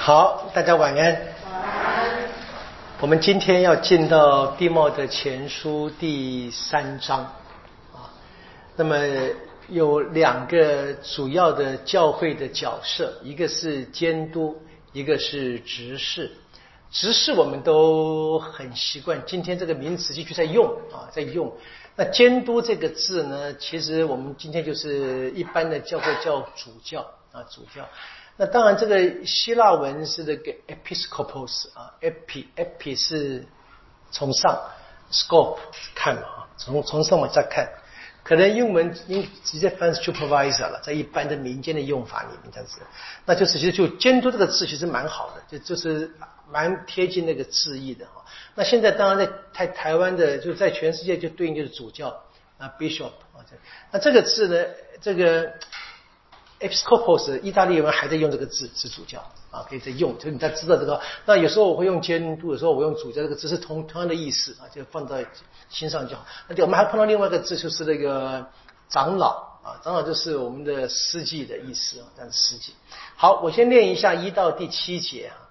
好，大家晚安。我们今天要进到弟茂德前书第3章啊。那么有两个主要的教会的角色，一个是监督，一个是执事。执事我们都很习惯，今天这个名词继续在用啊，在用。那监督这个字呢，其实我们今天就是一般的教会叫主教啊，主教。那当然这个希腊文是这个 episkopos 啊 epi 是从上 scope 看嘛，从上往下看，可能英文直接翻 supervisor 了，在一般的民间的用法里面这样子，那就是其实就监督这个字其实蛮好的，就是蛮贴近那个字义的。那现在当然在台湾的就在全世界就对应就是主教啊 bishop 啊，那这个字呢，这个Episcopos 意大利人还在用这个字，是主教啊，可以在用，就是你在知道这个。那有时候我会用监督，有时候我用主教，这个字是同样的意思啊，就放在心上就好。那我们还碰到另外一个字，就是那个长老啊，长老就是我们的司祭的意思啊，这样的司祭。好，我先念一下1到第7节啊。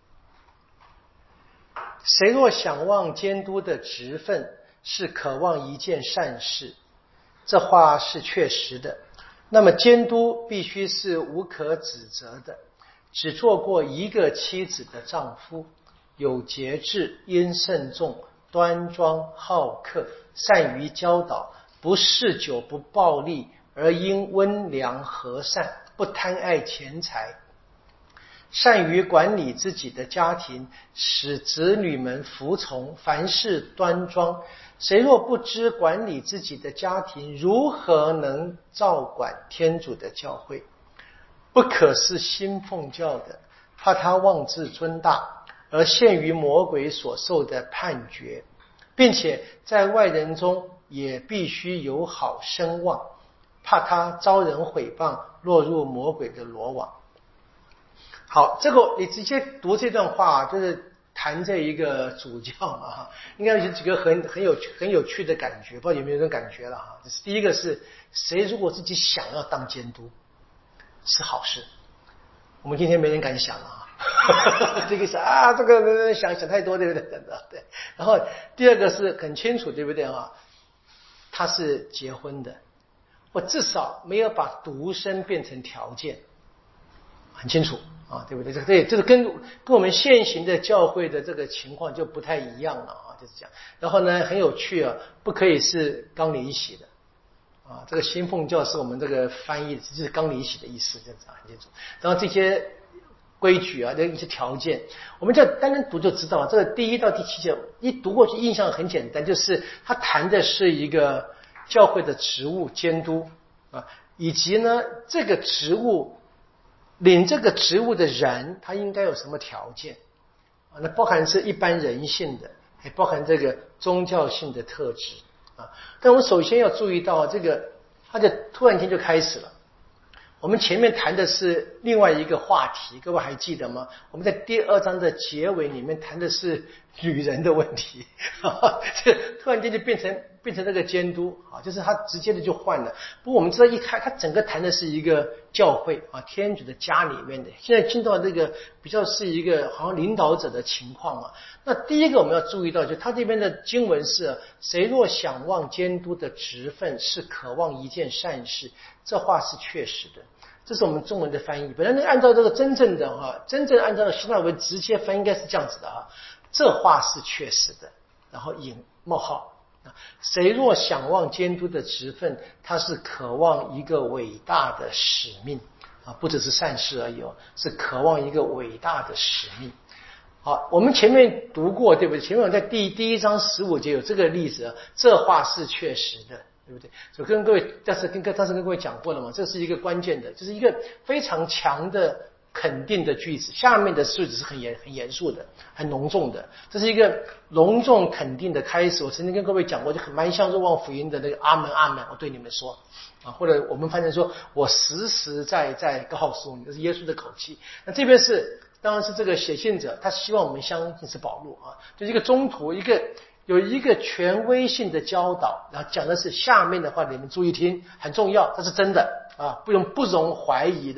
谁若想望监督的职分，是渴望一件善事，这话是确实的。那么监督必须是无可指责的，只做过一个妻子的丈夫，有节制，因慎重，端庄，好客，善于教导，不嗜酒，不暴力，而因温良和善，不贪爱钱财，善于管理自己的家庭，使子女们服从，凡事端庄。谁若不知管理自己的家庭，如何能照管天主的教会？不可是新奉教的，怕他妄自尊大，而陷于魔鬼所受的判决，并且在外人中也必须有好声望，怕他遭人毁谤，落入魔鬼的罗网。好，这个你直接读这段话，就是谈这一个主教嘛，应该有几个很有趣的感觉，不知道有没有这种感觉了哈。第一个是谁如果自己想要当监督，是好事。我们今天没人敢想啊，这个是啊，这个想太多，对不对？对。然后第二个是很清楚，对不对啊？他是结婚的，我至少没有把独身变成条件，很清楚。啊，对不对？这个跟我们现行的教会的这个情况就不太一样了啊，就是这样。然后呢，很有趣啊，不可以是刚离洗的啊。这个新奉教是我们这个翻译，就是刚离洗的意思，这样子很清楚。然后这些规矩啊，这一些条件，我们就单单读就知道了。这个第1到第7节一读过去，印象很简单，就是他谈的是一个教会的职务监督啊，以及呢这个职务。领这个职务的人他应该有什么条件啊？那包含是一般人性的，也包含这个宗教性的特质啊。但我们首先要注意到这个，他就突然间就开始了。我们前面谈的是另外一个话题，各位还记得吗？我们在第2章的结尾里面谈的是女人的问题，这突然间就变成那个监督啊，就是他直接的就换了。不过我们知道一开，他整个谈的是一个教会啊，天主的家里面的。现在进到这个比较是一个好像领导者的情况啊。那第一个我们要注意到，就他这边的经文是：谁若想望监督的职分，是渴望一件善事。这话是确实的。这是我们中文的翻译，本来按照这个真正按照希腊文直接翻应该是这样子的啊。这话是确实的，然后引冒号。谁若想望监督的职分，他是渴望一个伟大的使命啊，不只是善事而已哦，是渴望一个伟大的使命。好，我们前面读过，对不对？前面在第1章15节有这个例子，这话是确实的。对不对？所以跟各位，当时跟各位讲过了嘛，这是一个关键的，就是一个非常强的肯定的句子。下面的句子是很严肃的，很隆重的，这是一个隆重肯定的开始。我曾经跟各位讲过，就蛮像若望福音的那个阿门阿门，我对你们说啊，或者我们翻译说，我实实在在告诉你，这是耶稣的口气。那这边是当然是这个写信者，他希望我们相信是保禄啊，就是一个中途有一个权威性的教导，然后讲的是下面的话，你们注意听，很重要，这是真的啊，不容怀疑的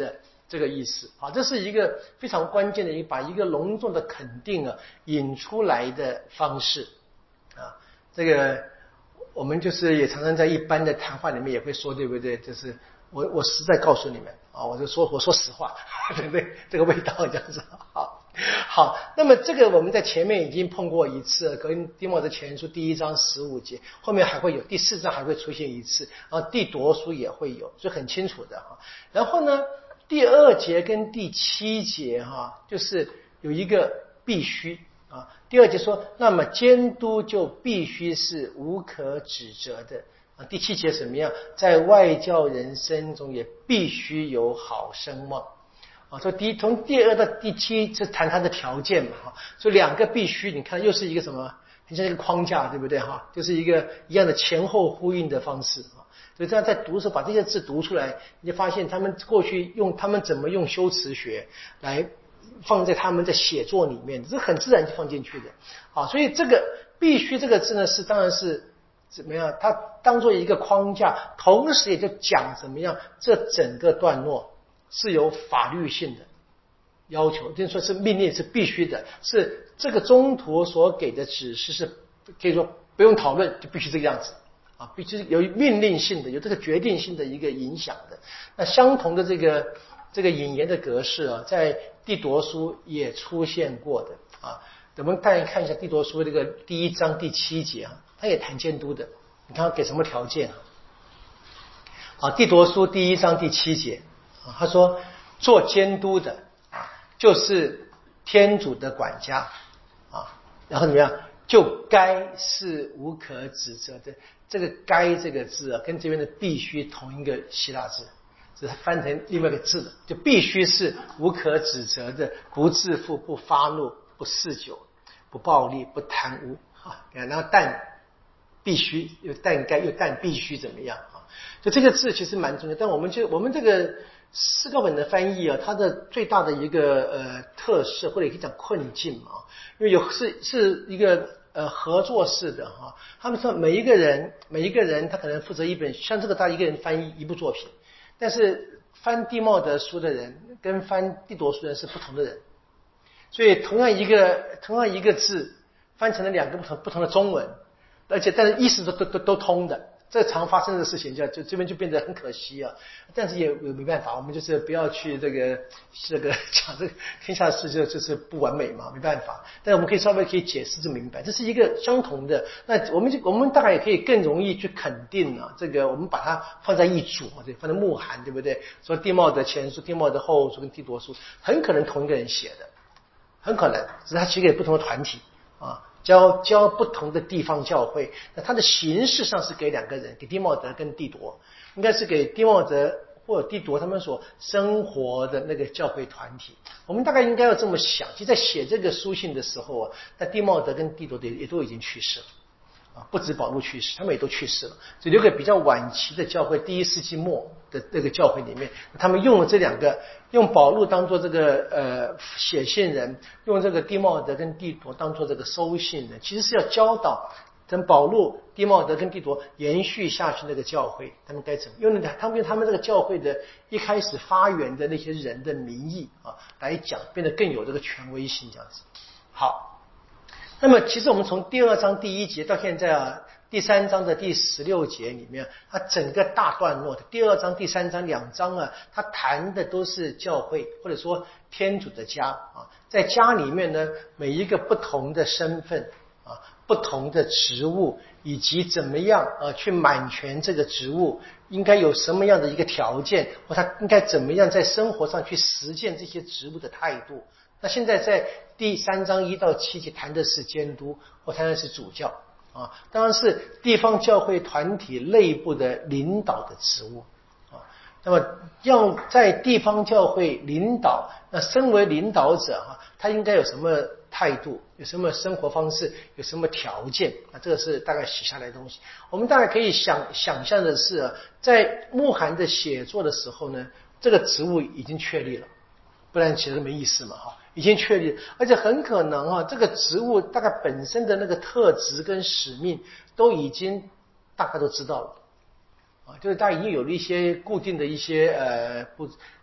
这个意思。好，这是一个非常关键的把一个隆重的肯定引出来的方式啊。这个我们就是也常常在一般的谈话里面也会说，对不对？就是我实在告诉你们啊，我说实话，对不对？这个味道这样子。好，那么这个我们在前面已经碰过一次，跟丁默德前书第1章15节，后面还会有第4章还会出现一次，然后弟铎书也会有，所以很清楚的哈。然后呢，第2节跟第7节就是有一个必须啊。第2节说，那么监督就必须是无可指责的啊。第7节怎么样？在外教人生中也必须有好声望。所以从第2到第7是谈他的条件嘛，所以2个必须，你看又是一个什么，很像一个框架，对不对哈？就是一个一样的前后呼应的方式啊。所以这样在读的时候把这些字读出来，你就发现他们过去他们怎么用修辞学来放在他们的写作里面，这是很自然就放进去的。好，所以这个必须这个字呢，当然是怎么样？它当做一个框架，同时也就讲怎么样这整个段落是有法律性的要求，就是说是命令是必须的，是这个中途所给的指示是可以说不用讨论就必须这个样子啊，必须有命令性的，有这个决定性的一个影响的。那相同的这个引言的格式在弟铎书也出现过的啊。我们大家看一下弟铎书这个第1章第7节他也谈监督的，你看给什么条件啊？弟铎书第1章第7节。他说做监督的就是天主的管家然后怎么样就该是无可指责的。这个该这个字跟这边的必须同一个希腊字，只是翻成另外一个字的，就必须是无可指责的，不自负，不发怒，不嗜酒，不暴力，不贪污然后但必须又但该又但必须怎么样就这个字其实蛮重要。但我们这个诗歌本的翻译它的最大的一个特色或者可以讲困境因为是一个合作式的他们说每一个人他可能负责一本，像这个他一个人翻译一部作品，但是翻弟茂德书的人跟翻弟铎书的人是不同的人，所以同样一个字翻成了2个不同的中文，但是意思都通的。这常发生的事情就这边就变得很可惜但是也没办法，我们就是不要去这个讲这个天下事就是不完美嘛，没办法。但是我们可以稍微可以解释就明白，这是一个相同的。那我们大概也可以更容易去肯定这个我们把它放在一组对，放在慕函对不对？说弟茂德前书、弟茂德后书跟弟铎书很可能同一个人写的，很可能只是他写给不同的团体教不同的地方教会，那它的形式上是给2个人，给弟茂德跟弟铎，应该是给弟茂德或者弟铎他们所生活的那个教会团体。我们大概应该要这么想，其实在写这个书信的时候那弟茂德跟弟铎也都已经去世了不止保禄去世，他们也都去世了，所以留给比较晚期的教会，第1世纪末的那个教会里面，他们用了这2个，用保禄当做这个写信人，用这个弟茂德跟弟铎当做这个收信人，其实是要教导等保禄、弟茂德跟弟铎延续下去那个教会，他们该怎么用他们这个教会的一开始发源的那些人的名义来讲，变得更有这个权威性这样子。好。那么其实我们从第2章第1节到现在第3章的第16节里面，它整个大段落的第2章、第3章2章它谈的都是教会或者说天主的家在家里面呢，每一个不同的身份不同的职务，以及怎么样去满全这个职务，应该有什么样的一个条件，或他应该怎么样在生活上去实践这些职务的态度。那现在在第3章1到7节谈的是监督，或谈的是主教当然是地方教会团体内部的领导的职务那么要在地方教会领导，那身为领导者他应该有什么态度，有什么生活方式，有什么条件这个是大概写下来的东西。我们大概可以想象的是在慕函的写作的时候呢，这个职务已经确立了，不然写的没意思嘛已经确立，而且很可能这个职务大概本身的那个特质跟使命都已经大概都知道了就是大家已经有了一些固定的一些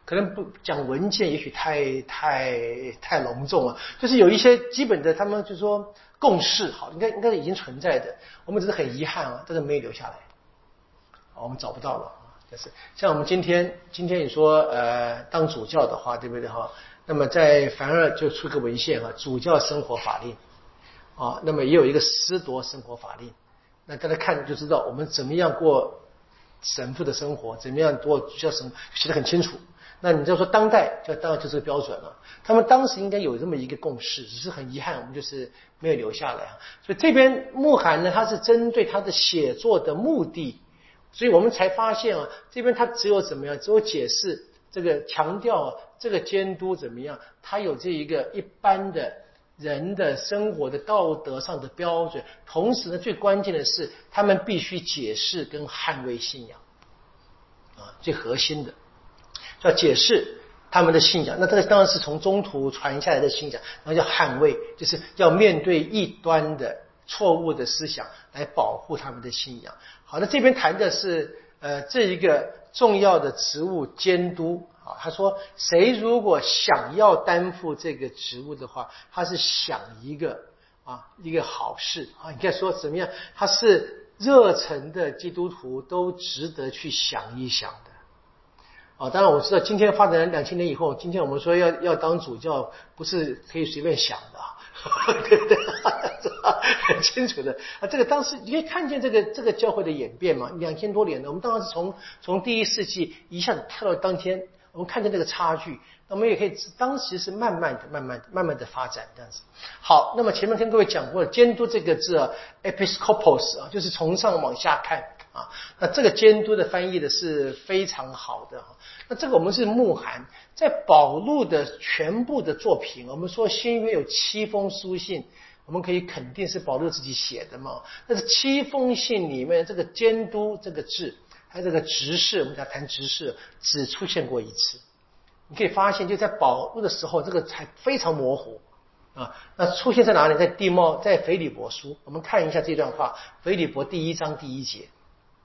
可能不讲文件，也许太隆重了。就是有一些基本的，他们就说共识，好，应该是已经存在的，我们只是很遗憾啊，这个没有留下来，我们找不到了。就是像我们今天你说当主教的话，对不对哈？那么在凡尔就出个文献主教生活法令啊，那么也有一个司铎生活法令。那大家看就知道我们怎么样过神父的生活，怎么样过主教生活，写得很清楚。那你就说当代，当然就这个标准了。他们当时应该有这么一个共识，只是很遗憾，我们就是没有留下来啊。所以这边慕寒呢，他是针对他的写作的目的。所以我们才发现这边他只有怎么样，只有解释这个强调这个监督怎么样，他有这一个一般的人的生活的道德上的标准，同时呢，最关键的是他们必须解释跟捍卫信仰最核心的要解释他们的信仰。那这个当然是从中途传下来的信仰，然后要捍卫，就是要面对异端的错误的思想来保护他们的信仰。好，那这边谈的是这一个重要的职务监督啊。他说谁如果想要担负这个职务的话，他是想一个好事啊。你看说怎么样，他是热忱的基督徒都值得去想一想的。当然我知道今天发展2000年以后，今天我们说要当主教不是可以随便想的对不对？很清楚的这个当时你可以看见这个教会的演变嘛，2000多年了，我们当然是从第一世纪一下子跳到当天，我们看见这个差距，那我们也可以当时是慢慢的发展这样子。好，那么前面跟各位讲过了，监督这个字episcopos 就是从上往下看那这个监督的翻译的是非常好的那这个我们是慕寒，在保禄的全部的作品，我们说新约有7封书信，我们可以肯定是保禄自己写的嘛。但是7封信里面，这个监督这个字，还有这个执事，我们讲谈执事，只出现过一次。你可以发现，就在保禄的时候，这个才非常模糊那出现在哪里？在腓立伯书，我们看一下这段话，腓立伯第1章第1节。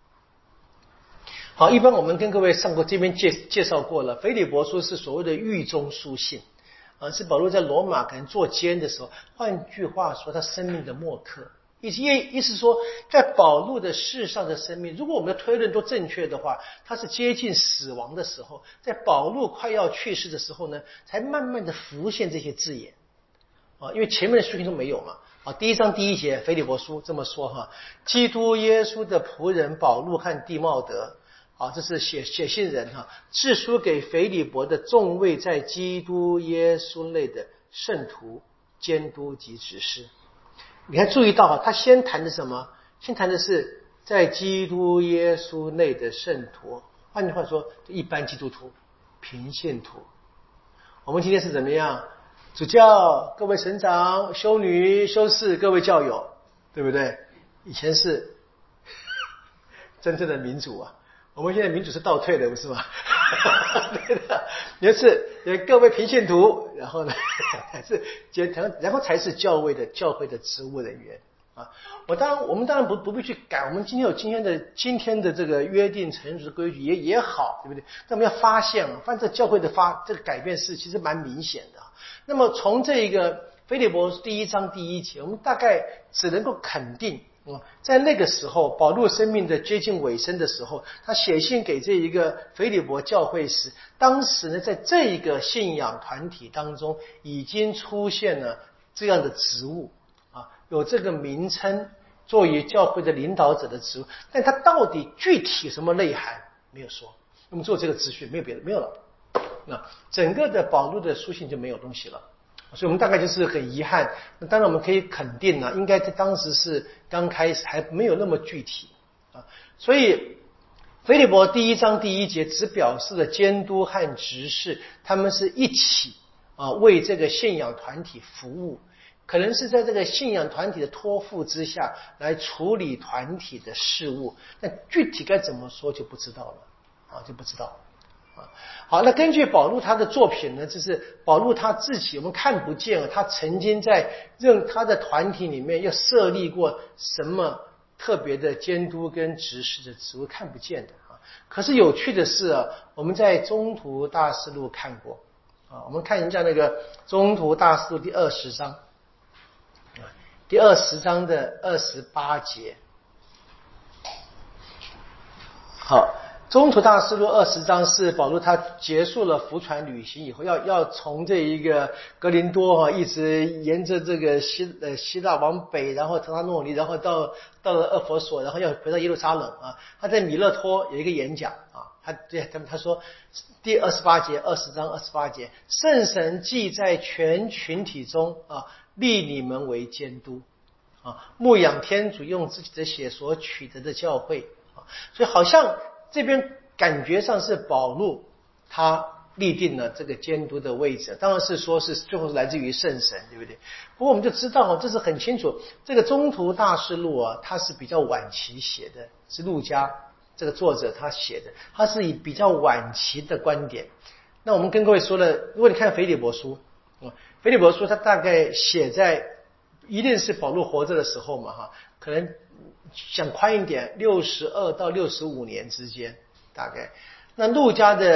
好，一般我们跟各位上过这边介绍过了，腓立伯书是所谓的狱中书信是保罗在罗马可能做监的时候，换句话说，他生命的末刻，意思说，在保禄的世上的生命，如果我们的推论都正确的话，他是接近死亡的时候，在保禄快要去世的时候呢，才慢慢的浮现这些字眼因为前面的书信都没有嘛第1章第1节，腓立伯书这么说基督耶稣的仆人保禄和弟茂德这是写信人致书给腓立伯的众位在基督耶稣内的圣徒、监督及执事。你看注意到他先谈的什么？先谈的是在基督耶稣内的圣徒，换句话说，一般基督徒、平信徒。我们今天是怎么样？主教、各位神长、修女、修士、各位教友，对不对？以前是真正的民主我们现在民主是倒退的，不是吗？对的，也是各位平信徒，然后呢，然后才是教会的职务人员我们当然不必去改，我们今天有今天的这个约定成熟的规矩也好，对不对？但我们要发现这教会的这个改变是其实蛮明显的那么从这个腓立伯第1章第1节，我们大概只能够肯定在那个时候，保禄生命的接近尾声的时候，他写信给这一个腓立伯教会时，当时呢，在这一个信仰团体当中，已经出现了这样的职务有这个名称，作为教会的领导者的职务，但他到底具体什么内涵没有说。那么做这个资讯没有别的，没有了。那整个的保禄的书信就没有东西了。所以我们大概就是很遗憾，那当然我们可以肯定应该在当时是刚开始，还没有那么具体所以腓立伯第1章第1节只表示了监督和执事，他们是一起为这个信仰团体服务，可能是在这个信仰团体的托付之下来处理团体的事务，但具体该怎么说就不知道了就不知道好，那根据保禄他的作品呢，就是保禄他自己我们看不见他曾经在他的团体里面要设立过什么特别的监督跟执事的职务，看不见的可是有趣的是啊，我们在中途大师录看过啊，我们看一下那个中途大师录第20章，第20章的28节。好，中途大师录20章是保罗他结束了福传旅行以后，要从这一个格林多啊，一直沿着这个希腊往北，然后特拉诺尼，然后到了厄弗所，然后要回到耶路撒冷啊。他在米勒托有一个演讲啊，他说第28节，20章28节，圣神既在全群体中啊立你们为监督啊，牧养天主用自己的血所取得的教会。所以好像这边感觉上是保禄他立定了这个监督的位置，当然是说是最后是来自于圣神，对不对？不过我们就知道这是很清楚，这个中途大事录啊，它是比较晚期写的，是路加这个作者他写的，他是以比较晚期的观点。那我们跟各位说了，如果你看腓立伯书，腓立伯书他大概写在一定是保禄活着的时候嘛，可能想宽一点，62到65年之间大概。那路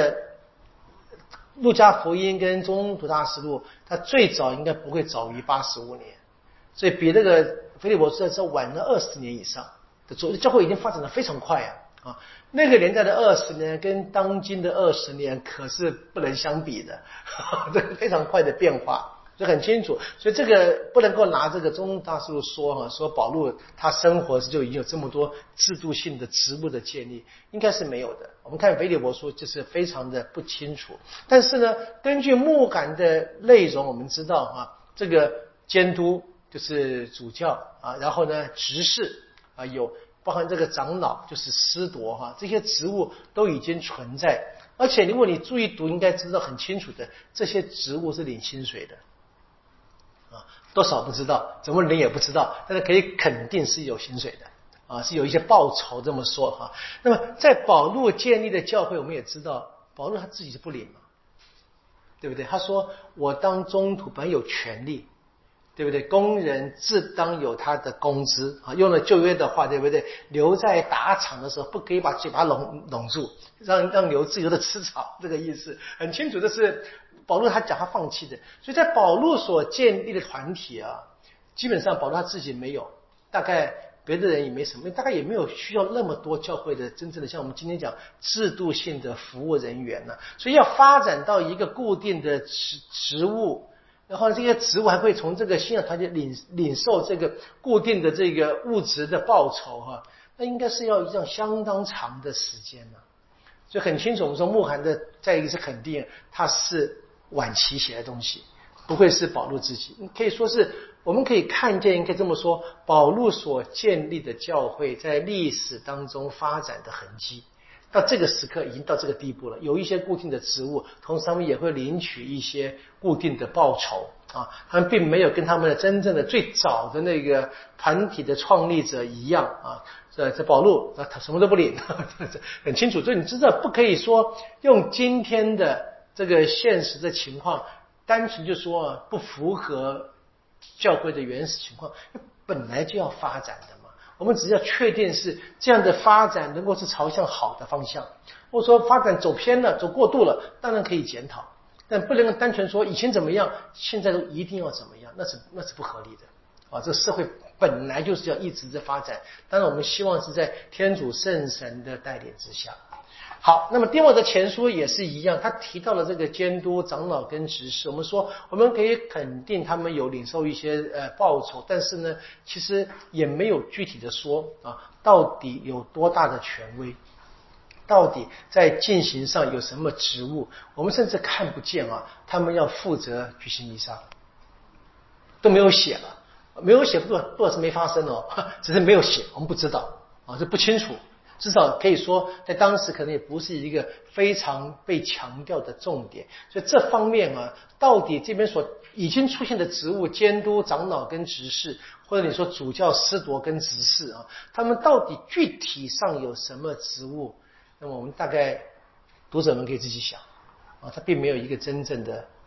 加福音跟中途大事录，它最早应该不会早于85年，所以比那个腓立伯书在晚了20年以上的教会已经发展的非常快啊。那个年代的20年跟当今的20年可是不能相比的，这个非常快的变化。就很清楚，所以这个不能够拿这个中大师说保禄他生活就已经有这么多制度性的职务的建立，应该是没有的。我们看腓立伯书就是非常的不清楚，但是呢，根据牧感的内容，我们知道这个监督就是主教啊，然后呢执事啊，有包含这个长老就是司铎这些职务都已经存在，而且如果你注意读，应该知道很清楚的，这些职务是领薪水的。多少不知道，怎么领也不知道，但是可以肯定是有薪水的是有一些报酬这么说那么在保禄建立的教会，我们也知道保禄他自己是不领嘛，对不对？他说我当中途本有权利，对不对？工人自当有他的工资用了旧约的话，对不对？牛在打场的时候不可以把嘴巴拢住，让牛自由的吃草，这个意思很清楚。这是保禄他讲他放弃的，所以在保禄所建立的团体基本上保禄他自己没有，大概别的人也没什么，大概也没有需要那么多教会的真正的像我们今天讲制度性的服务人员所以要发展到一个固定的职务，然后这些职务还会从这个信仰团体领受这个固定的这个物质的报酬那应该是要一样相当长的时间所以很清楚，我们说穆罕的再一个是肯定他是晚期写的东西，不会是保禄自己，可以说是我们可以看见，应该这么说，保禄所建立的教会在历史当中发展的痕迹，到这个时刻已经到这个地步了，有一些固定的职务，同时他们也会领取一些固定的报酬他们并没有跟他们的真正的最早的那个团体的创立者一样这保禄他什么都不领很清楚。所以你知道不可以说用今天的这个现实的情况单纯就说不符合教会的原始情况，本来就要发展的嘛。我们只要确定是这样的发展能够是朝向好的方向，或者说发展走偏了走过度了，当然可以检讨，但不能单纯说以前怎么样现在都一定要怎么样，那是不合理的这个社会本来就是要一直在发展，当然我们希望是在天主圣神的带领之下。好，那么丁默德前书也是一样，他提到了这个监督长老跟执事，我们说我们可以肯定他们有领受一些报酬，但是呢其实也没有具体的说到底有多大的权威，到底在进行上有什么职务，我们甚至看不见他们要负责举行弥撒，都没有写了，没有写不表示没发生只是没有写，我们不知道这不清楚，至少可以说在当时可能也不是一个非常被强调的重点。所以这方面到底这边所已经出现的职务，监督长老跟执事，或者你说主教司铎跟执事他们到底具体上有什么职务，那么我们大概读者们可以自己想他并没有一个真正的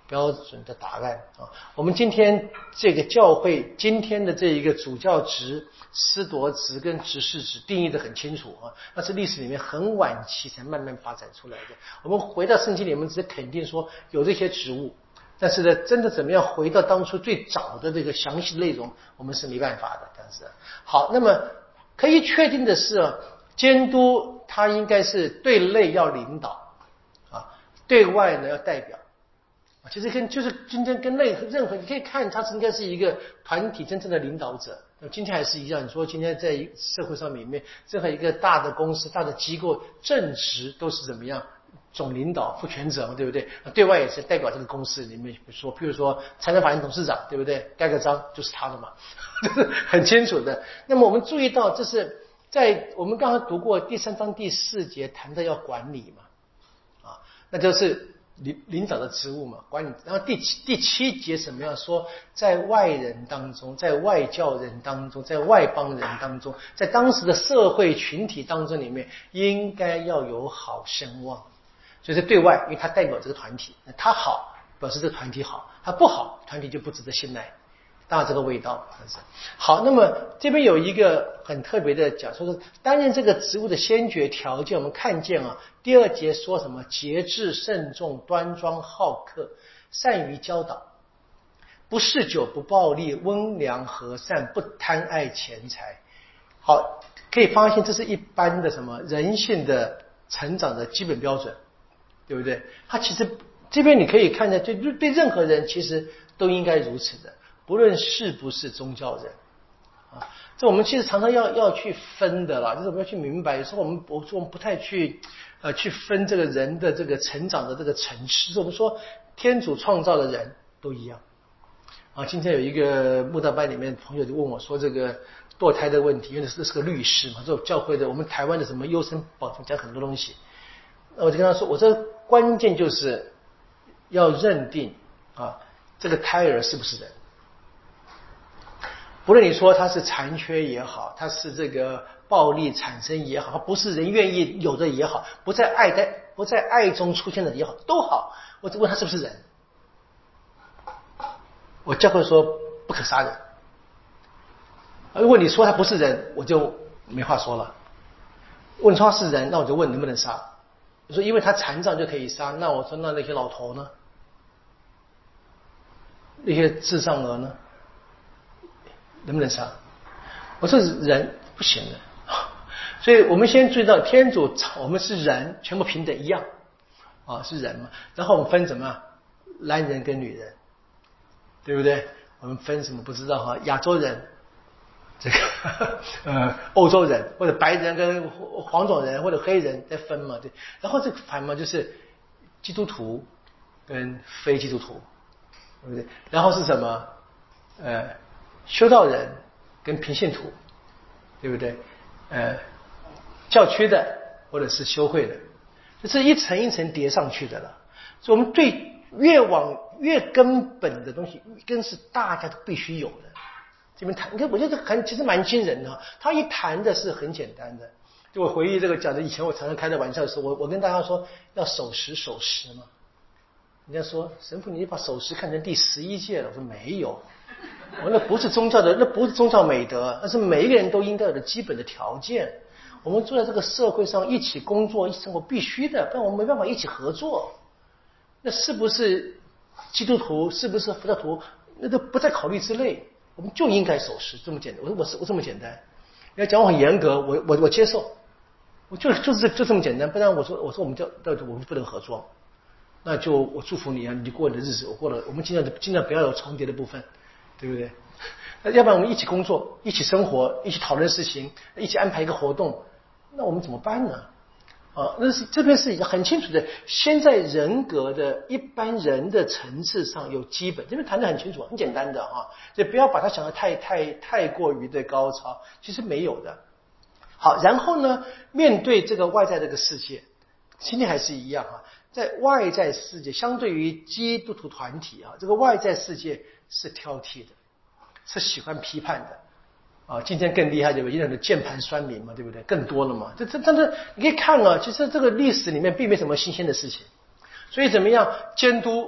标准的答案啊。我们今天这个教会今天的这一个主教职、司铎职跟执事职定义的很清楚啊，那是历史里面很晚期才慢慢发展出来的。我们回到圣经里面，只是肯定说有这些职务，但是呢，真的怎么样回到当初最早的这个详细内容，我们是没办法的。这样子。好，那么可以确定的是，监督他应该是对内要领导啊，对外呢要代表。其实就是今天跟任何你可以看，他应该是一个团体真正的领导者。今天还是一样，你说今天在社会上面，任何一个大的公司、大的机构，正职都是怎么样？总领导、负全责嘛，对不对？对外也是代表这个公司里面，譬如说财政法人董事长，对不对？盖个章就是他的嘛，这是很清楚的。那么我们注意到，这是在我们刚刚读过第3章第4节谈到要管理嘛，啊，那就是领导的职务嘛，管理。然后第7节什么样说，在外人当中，在外教人当中，在外邦人当中，在当时的社会群体当中里面，应该要有好声望。所以是对外，因为他代表这个团体，他好表示这个团体好，他不好，团体就不值得信赖。大概这个味道。好，那么这边有一个很特别的讲，说是担任这个职务的先决条件，我们看见啊，第2节说什么？节制、慎重、端庄、好客，善于教导，不嗜酒，不暴力，温良和善，不贪爱钱财。好，可以发现这是一般的什么人性的成长的基本标准，对不对？他其实这边你可以看见，对任何人其实都应该如此的，不论是不是宗教人啊。这我们其实常常要去分的啦，就是我们要去明白，有时候我们不太去分这个人的这个成长的这个层次。我们说天主创造的人都一样啊。今天有一个慕道班里面朋友就问我说这个堕胎的问题，因为这是个律师嘛，这教会的我们台湾的什么优生保证讲很多东西，我就跟他说，我这关键就是要认定啊这个胎儿是不是人。不论你说他是残缺也好，他是这个暴力产生也好，他不是人愿意有的也好，不在爱中出现的也好，都好，我只问他是不是人。我教会说不可杀人。如果你说他不是人，我就没话说了。问他是人，那我就问能不能杀。我说因为他残障就可以杀，那我说那些老头呢？那些智障儿呢？能不能杀？我说人不行的。所以我们先注意到天主，我们是人，全部平等一样啊，是人嘛。然后我们分什么？男人跟女人，对不对？我们分什么不知道哈？亚洲人，这个欧洲人或者白人跟黄种人或者黑人再分嘛，对。然后这个反嘛就是基督徒跟非基督徒，对不对？然后是什么？修道人跟平信徒，对不对？教区的或者是修会的，这是一层一层叠上去的了。所以我们对越根本的东西，更是大家都必须有的。这边谈，你看，我觉得其实蛮惊人的。他一谈的是很简单的。就我回忆这个讲的，以前我常常开的玩笑的时候，我跟大家说要守时嘛。人家说神父，你把守时看成第11届了。我说没有，那不是宗教美德，那是每一个人都应该有的基本的条件。我们住在这个社会上，一起工作、一起生活必须的，不然我们没办法一起合作。那是不是基督徒，是不是佛教徒，那都不在考虑之内。我们就应该守时，这么简单。我这么简单。你要讲我很严格，我接受，我就这么简单。不然我说我们我们不能合作，那就我祝福你啊，你过你的日子，我过了。我们尽量不要有重叠的部分，对不对？那要不然我们一起工作，一起生活，一起讨论事情，一起安排一个活动，那我们怎么办呢？那是这边是一个很清楚的，先在人格的一般人的层次上有基本，这边谈得很清楚，很简单的啊，所以不要把它想得太过于的高超，其实没有的。好，然后呢，面对这个外在这个世界，今天还是一样啊，在外在世界相对于基督徒团体啊，这个外在世界是挑剔的，是喜欢批判的。今天更厉害，对不对？因为键盘酸民嘛，对不对？更多了嘛。但是你可以看啊，其实这个历史里面并没什么新鲜的事情。所以怎么样监督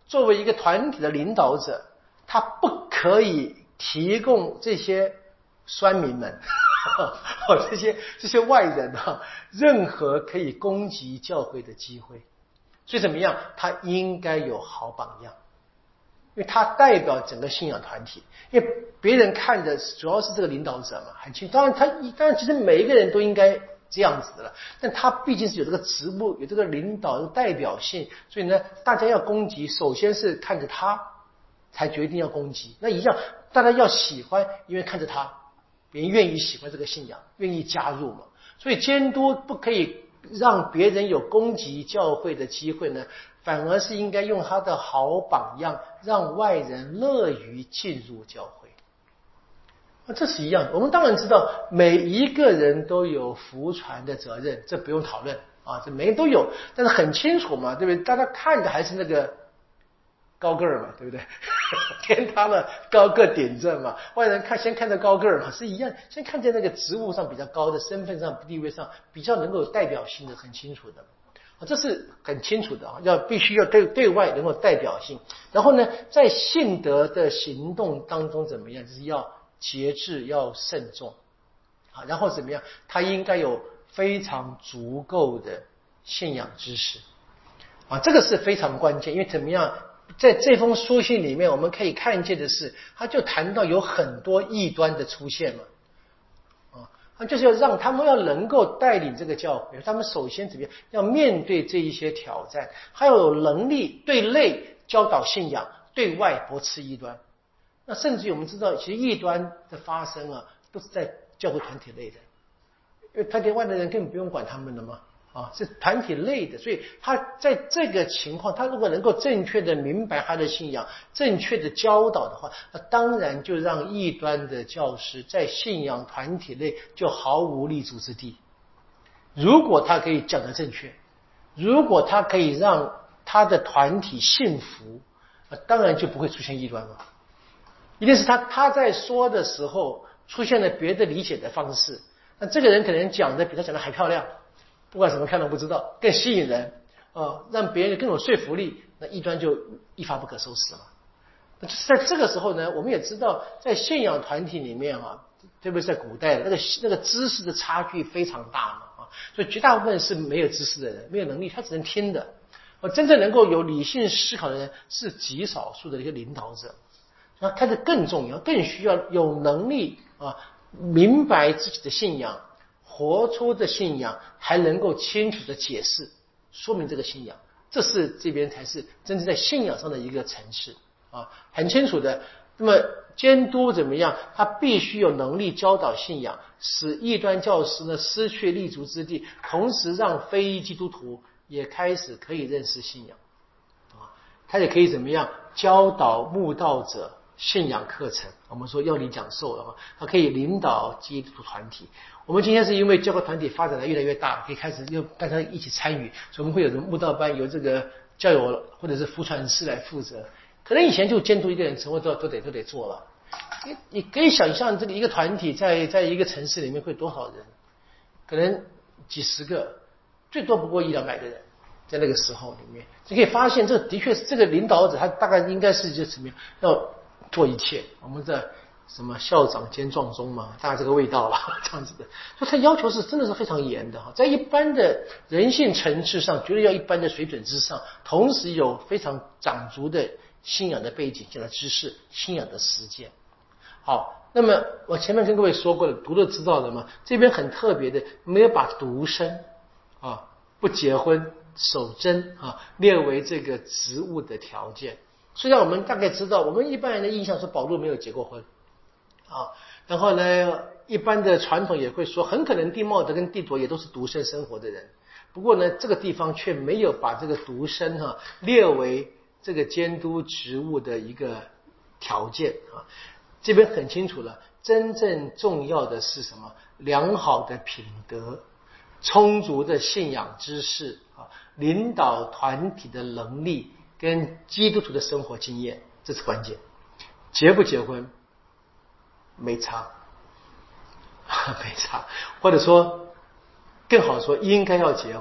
作为一个团体的领导者，他不可以提供这些酸民们这些外人任何可以攻击教会的机会。所以怎么样？他应该有好榜样，因为他代表整个信仰团体。因为别人看的主要是这个领导者嘛，很清楚。当然，其实每一个人都应该这样子的了，但他毕竟是有这个职务，有这个领导的代表性，所以呢，大家要攻击，首先是看着他，才决定要攻击。那一样，大家要喜欢，因为看着他，别人愿意喜欢这个信仰，愿意加入嘛。所以监督不可以让别人有攻击教会的机会呢，反而是应该用他的好榜样，让外人乐于进入教会。这是一样的。我们当然知道每一个人都有服传的责任，这不用讨论啊，这每个人都有，但是很清楚嘛，对不对？大家看的还是那个高个儿嘛，对不对？天塌了高个顶正嘛，外人先看到高个儿嘛，是一样，先看见那个职务上比较高的，身份上地位上比较能够有代表性的，很清楚的。这是很清楚的啊，必须要对外能够代表性。然后呢，在信德的行动当中怎么样？就是要节制，要慎重。好，然后怎么样？他应该有非常足够的信仰知识啊，这个是非常关键。因为怎么样，在这封书信里面，我们可以看见的是，他就谈到有很多异端的出现嘛。就是要让他们要能够带领这个教会，他们首先怎么样？要面对这一些挑战，还要有能力对内教导信仰，对外驳斥异端。那甚至于我们知道，其实异端的发生啊，都是在教会团体内的，因为团体外的人根本不用管他们的嘛。是团体类的，所以他在这个情况，他如果能够正确的明白他的信仰，正确的教导的话，那当然就让异端的教师在信仰团体内就毫无立足之地。如果他可以讲得正确，如果他可以让他的团体信服，当然就不会出现异端了。一定是他在说的时候出现了别的理解的方式，那这个人可能讲的比他讲的还漂亮，不管怎么看都不知道，更吸引人让别人更有说服力，那异端就一发不可收拾了。在这个时候呢，我们也知道，在信仰团体里面特别是在古代那个知识的差距非常大嘛所以绝大部分是没有知识的人，没有能力，他只能听的。真正能够有理性思考的人是极少数的一个领导者。那看得更重要，更需要有能力明白自己的信仰，活出的信仰，还能够清楚的解释说明这个信仰，这是这边才是真正在信仰上的一个层次很清楚的。那么监督怎么样？他必须有能力教导信仰，使异端教师呢失去立足之地，同时让非基督徒也开始可以认识信仰他也可以怎么样教导慕道者信仰课程，我们说要理讲授的话，他可以领导基督徒团体。我们今天是因为教会团体发展的越来越大，可以开始又大家一起参与，所以我们会有慕道班，由这个教友或者是福传师来负责。可能以前就监督一个人，什么都得做了。你可以想象这个一个团体在一个城市里面会多少人？可能几十个，最多不过100-200个人。在那个时候里面，你可以发现，这的确是这个领导者，他大概应该是就怎么样，要做一切。我们的什么校长兼撞钟嘛，大概这个味道了，这样子的。所以他要求是真的是非常严的在一般的人性层次上，绝对要一般的水准之上，同时有非常长足的信仰的背景、信仰的知识、信仰的实践。好，那么我前面跟各位说过了，读都知道的嘛。这边很特别的，没有把独身不结婚守贞列为这个职务的条件。虽然我们大概知道，我们一般人的印象是保罗没有结过婚然后呢，一般的传统也会说，很可能弟茂德跟弟朵也都是独身生活的人。不过呢，这个地方却没有把这个独身列为这个监督职务的一个条件这边很清楚了，真正重要的是什么？良好的品德，充足的信仰知识领导团体的能力跟基督徒的生活经验，这是关键。结不结婚没差没差，或者说更好说应该要结婚，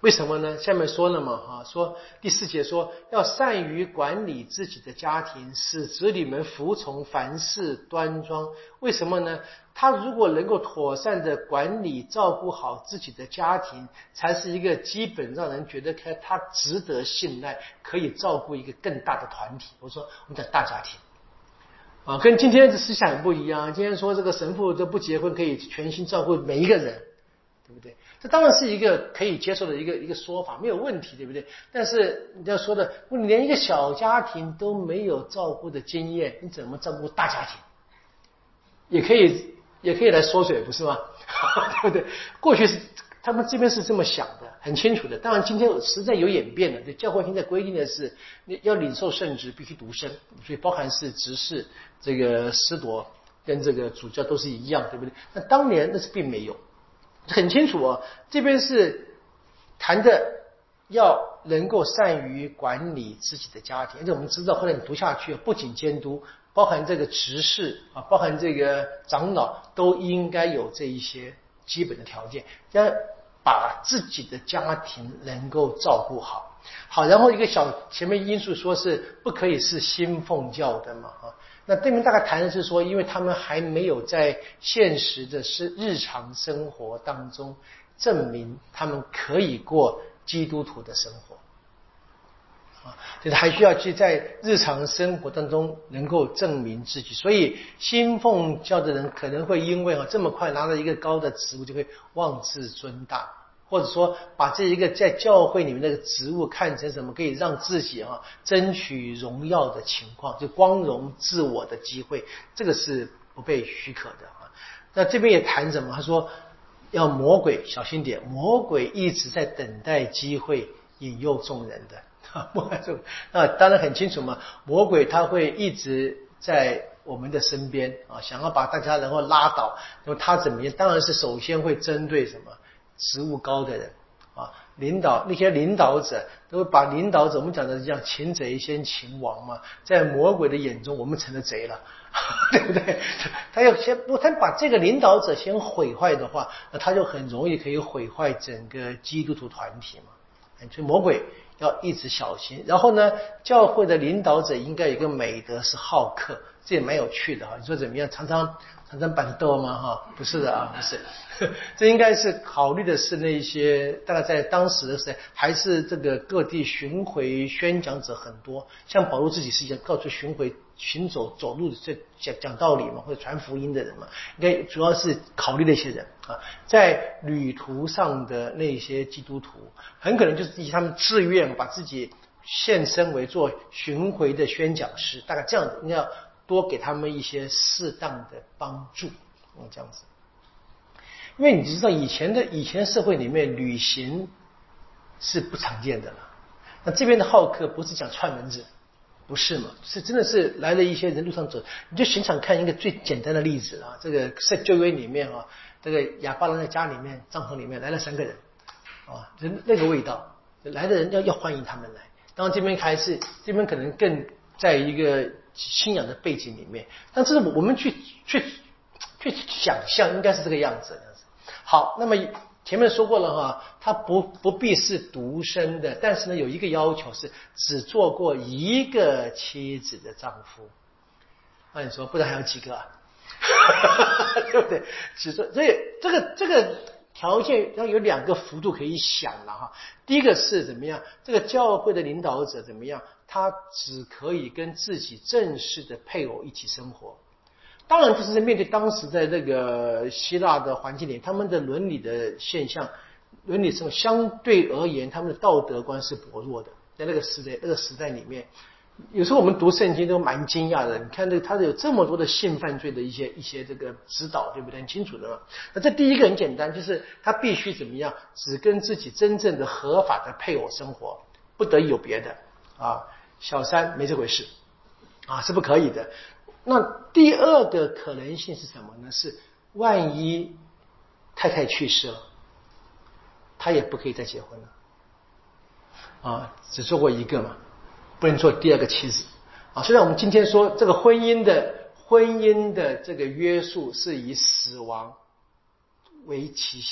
为什么呢？下面说了嘛，说第4节说要善于管理自己的家庭，使子女们服从，凡事端庄。为什么呢？他如果能够妥善的管理照顾好自己的家庭，才是一个基本让人觉得他值得信赖，可以照顾一个更大的团体。我说我们讲大家庭跟今天的思想不一样。今天说这个神父都不结婚可以全心照顾每一个人，对不对？这当然是一个可以接受的一个说法，没有问题，对不对？但是你要说的，你连一个小家庭都没有照顾的经验，你怎么照顾大家庭？也可以来缩水，不是吗？对不对？过去是他们这边是这么想的，很清楚的。当然今天实在有演变了，对，教会现在规定的是你要领受圣职必须独身，所以包含是执事、这个司铎跟这个主教都是一样，对不对？那当年那是并没有。很清楚这边是谈的要能够善于管理自己的家庭，而且我们知道后来你读下去，不仅监督，包含这个执事包含这个长老，都应该有这一些基本的条件，要把自己的家庭能够照顾好。好，然后一个小前面因素说是不可以是新奉教的嘛那对面大概谈的是说，因为他们还没有在现实的日常生活当中证明他们可以过基督徒的生活就是还需要去在日常生活当中能够证明自己。所以新奉教的人可能会因为这么快拿了一个高的职务就会妄自尊大，或者说把这一个在教会里面的职务看成什么可以让自己争取荣耀的情况，就光荣自我的机会，这个是不被许可的那这边也谈什么？他说要魔鬼小心点，魔鬼一直在等待机会引诱众人的当然很清楚嘛，魔鬼他会一直在我们的身边想要把大家能够拉倒。那么他怎么样？当然是首先会针对什么职务高的人领导，那些领导者都会把领导者，我们讲的是这样，擒贼先擒王嘛，在魔鬼的眼中我们成了贼了对不对？他把这个领导者先毁坏的话，那他就很容易可以毁坏整个基督徒团体嘛。所以魔鬼要一直小心。然后呢，教会的领导者应该有一个美德是好客，这也蛮有趣的你说怎么样？常常板豆吗不是的不是这应该是考虑的是那些大概在当时的时代还是这个各地巡回宣讲者很多，像保罗自己是一个到处巡回行走路讲道理嘛，或者传福音的人嘛，应该主要是考虑那些人在旅途上的那些基督徒很可能就是以他们自愿把自己献身为做巡回的宣讲师，大概这样子，应该要多给他们一些适当的帮助这样子。因为你知道以前社会里面旅行是不常见的了，那这边的好客不是讲串门子，不是嘛？是真的是来了一些人路上走，你就想想看一个最简单的例子这个在旧约里面这个亚巴郎的家里面帐篷里面来了3个人就那个味道，来的人要欢迎他们来。当然这边可能更在一个信仰的背景里面，但这是我们去想象应该是这个样子。好，那么前面说过了他不必是独身的，但是呢有一个要求是只做过一个妻子的丈夫。那你说不然还有几个对不对？所以这个条件要有2个幅度可以想了第一个是怎么样？这个教会的领导者怎么样？他只可以跟自己正式的配偶一起生活。当然就是在面对当时在那个希腊的环境里，他们的伦理的现象，伦理生活相对而言他们的道德观是薄弱的。在那个时代里面，有时候我们读圣经都蛮惊讶的，你看他有这么多的性犯罪的一些这个指导，对不对？很清楚的嘛。那这第一个很简单，就是他必须怎么样？只跟自己真正的合法的配偶生活，不得有别的小三没这回事是不可以的。那第2个可能性是什么呢？是万一太太去世了，他也不可以再结婚了只做过一个嘛，不能做第2个妻子虽然我们今天说这个婚姻的这个约束是以死亡为期限，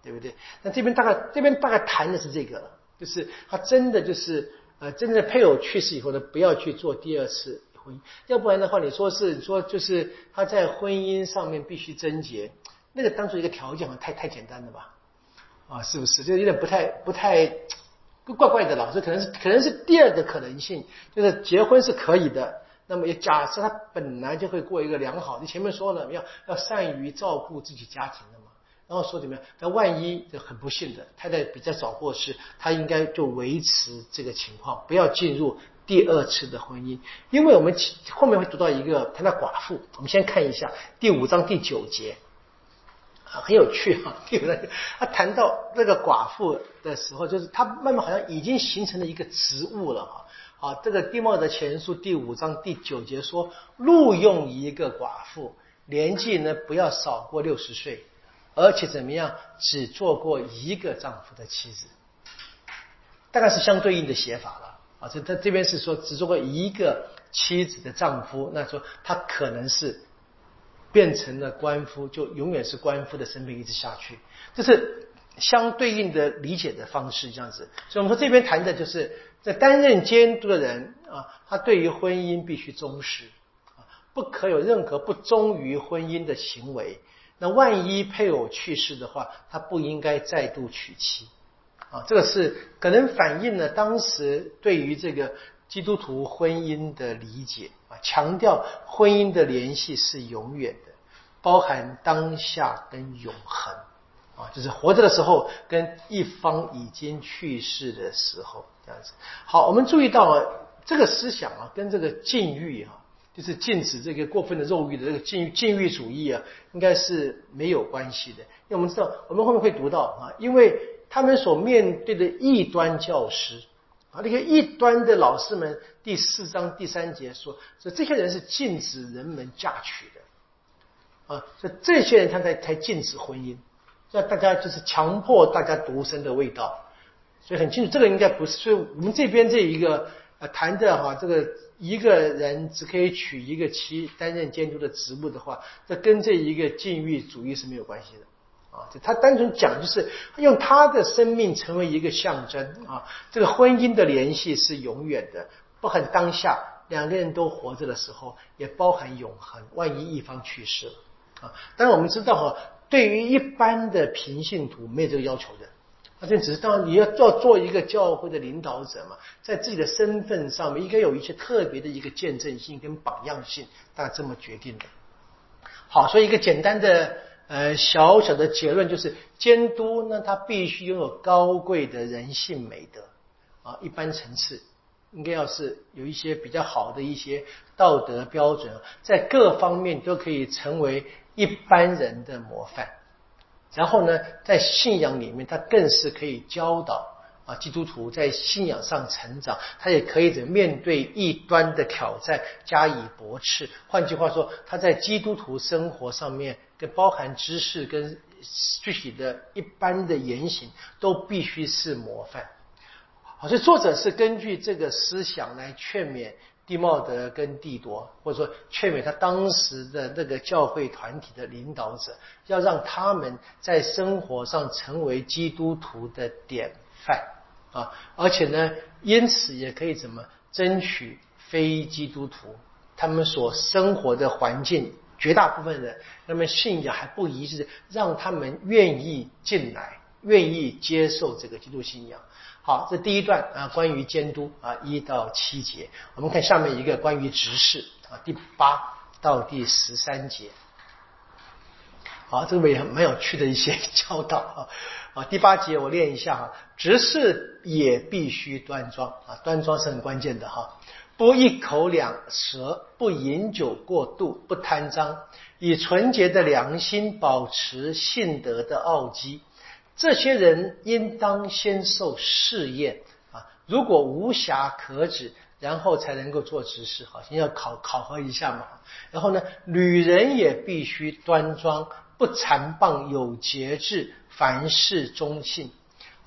对不对？那这边大概谈的是这个了，就是他真的就是真的配偶去世以后呢，不要去做第二次婚姻，要不然的话，你说就是他在婚姻上面必须贞洁，那个当做一个条件太简单了吧？啊，是不是？就有点不太怪怪的了。这可能是第二个可能性，就是结婚是可以的。那么也假设他本来就会过一个良好，你前面说了要善于照顾自己家庭的嘛。然后说怎么样？那万一很不幸的太太比较早过世，他应该就维持这个情况，不要进入第二次的婚姻。因为我们后面会读到一个谈到寡妇，我们先看一下第5章第9节。很有趣啊！他谈到这个寡妇的时候，就是他慢慢好像已经形成了一个职务了啊。这个地貌的前书第5章第9节说，录用一个寡妇，年纪呢不要少过60岁，而且怎么样，只做过一个丈夫的妻子，大概是相对应的写法了啊。他这边是说只做过一个妻子的丈夫，那说他可能是变成了官夫，就永远是官夫的身份一直下去，这是相对应的理解的方式，这样子。所以我们说这边谈的就是在担任监督的人啊，他对于婚姻必须忠实啊，不可有任何不忠于婚姻的行为。那万一配偶去世的话，他不应该再度娶妻啊。这个是可能反映了当时对于这个基督徒婚姻的理解啊，强调婚姻的联系是永远的，包含当下跟永恒啊，就是活着的时候跟一方已经去世的时候这样子。好，我们注意到这个思想啊，跟这个禁欲啊，就是禁止这个过分的肉欲的这个禁欲主义啊，应该是没有关系的。因为我们知道，我们后面会读到啊，因为他们所面对的异端教师啊，那个异端的老师们，第4章第3节说这些人是禁止人们嫁娶的啊，所以这些人他才禁止婚姻，让大家就是强迫大家独身的味道。所以很清楚，这个应该不是。所以我们这边这一个谈的这个一个人只可以娶一个妻担任监督的职务的话，这跟这一个禁欲主义是没有关系的。就他单纯讲就是用他的生命成为一个象征啊，这个婚姻的联系是永远的，包含当下两个人都活着的时候，也包含永恒，万一一方去世了啊。当然我们知道对于一般的平信徒没有这个要求的，而且只是当然你要做一个教会的领导者嘛，在自己的身份上面应该有一些特别的一个见证性跟榜样性，大家这么决定的。好，所以一个简单的小小的结论就是，监督呢，他必须拥有高贵的人性美德啊，一般层次应该要是有一些比较好的一些道德标准，在各方面都可以成为一般人的模范。然后呢，在信仰里面，他更是可以教导基督徒在信仰上成长，他也可以面对异端的挑战加以驳斥。换句话说，他在基督徒生活上面，跟包含知识跟具体的一般的言行，都必须是模范。好，所以作者是根据这个思想来劝勉蒂茂德跟蒂多，或者说劝勉他当时的那个教会团体的领导者，要让他们在生活上成为基督徒的典范啊，而且呢，因此也可以怎么争取非基督徒他们所生活的环境，绝大部分人那么信仰还不一致，让他们愿意进来，愿意接受这个基督信仰。好，这第一段关于监督1到7节。我们看下面一个关于执事第8到第13节。好，这个也蛮有趣的一些教导第8节我念一下执事也必须端庄端庄是很关键的不一口两舌，不饮酒过度，不贪赃，以纯洁的良心保持信德的奥基。这些人应当先受试验如果无瑕可指，然后才能够做执事先要考核一下嘛。然后呢，女人也必须端庄，不残谤，有节制，凡事忠信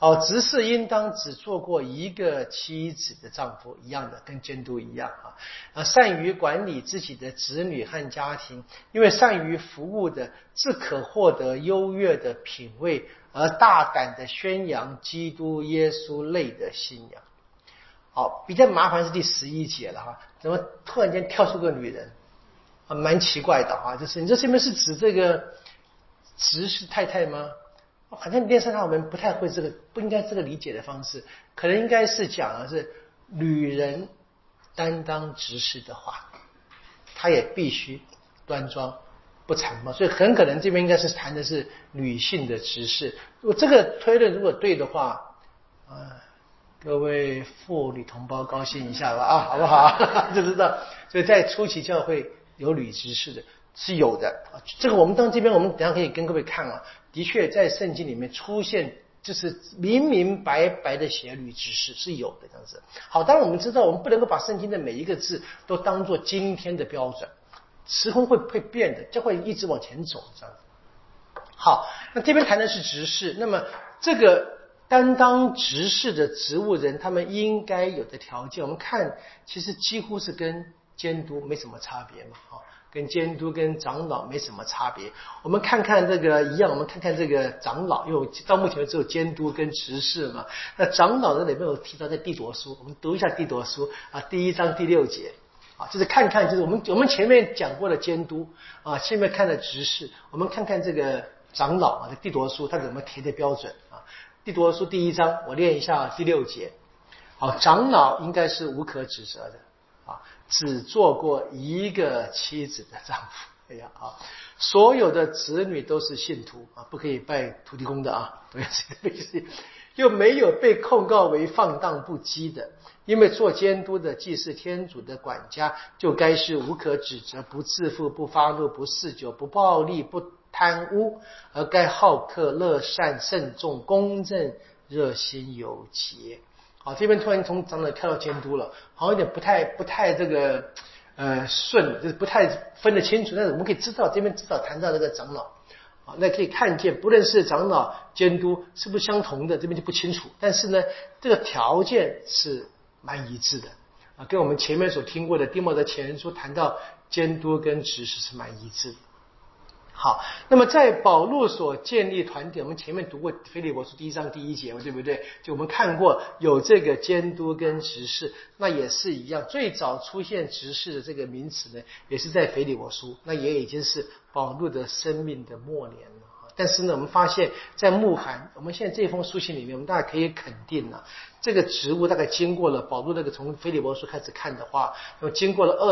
执事应当只做过一个妻子的丈夫，一样的，跟监督一样善于管理自己的子女和家庭，因为善于服务的自可获得优越的品味，而大胆的宣扬基督耶稣类的信仰。好，比较麻烦是第11节了怎么突然间跳出个女人蛮奇怪的就是你这是不是指这个执事太太吗？反正电视上我们不太会这个，不应该这个理解的方式，可能应该是讲的是女人担当执事的话，她也必须端庄不残暴，所以很可能这边应该是谈的是女性的执事。我这个推论如果对的话，各位妇女同胞高兴一下吧好不好？就知道，所以在初期教会有女执事的是有的这个我们这边我们等一下可以跟各位看的确在圣经里面出现，就是明明白白的写女执事是有的这样子。好，当然我们知道我们不能够把圣经的每一个字都当作今天的标准，时空会变的，就会一直往前走这样子。好，那这边谈的是执事，那么这个担当执事的职务人，他们应该有的条件，我们看其实几乎是跟监督没什么差别嘛跟监督跟长老没什么差别。我们看看这个一样，我们看看这个长老，因为到目前只有监督跟执事嘛。那长老的里面有提到在帝铎书，我们读一下帝铎书第1章第6节就是看看就是我们前面讲过的监督前面看的执事，我们看看这个长老帝铎书它怎么提的标准帝铎书第1章我念一下第6节。好，长老应该是无可指责的只做过一个妻子的丈夫。所有的子女都是信徒不可以拜土地公的又没有被控告为放荡不羁的，因为做监督的既是天主的管家，就该是无可指责，不自负，不发怒，不嗜酒，不暴力，不贪污，而该好客乐善，慎重公正，热心有节。好，这边突然从长老跳到监督了，好像有点不太这个顺，就是不太分得清楚。但是我们可以知道，这边至少谈到这个长老那可以看见不论是长老监督是不是相同的，这边就不清楚，但是呢这个条件是蛮一致的跟我们前面所听过的弟莫德前书谈到监督跟执事是蛮一致的。好，那么在保禄所建立团体，我们前面读过腓立比书第1章第1节对不对？就我们看过有这个监督跟执事，那也是一样，最早出现执事的这个名词呢也是在腓立比书，那也已经是保禄的生命的末年了。但是呢我们发现在穆罕，我们现在这封书信里面我们大概可以肯定这个职务大概经过了保禄那个从腓立比书开始看的话，那么经过了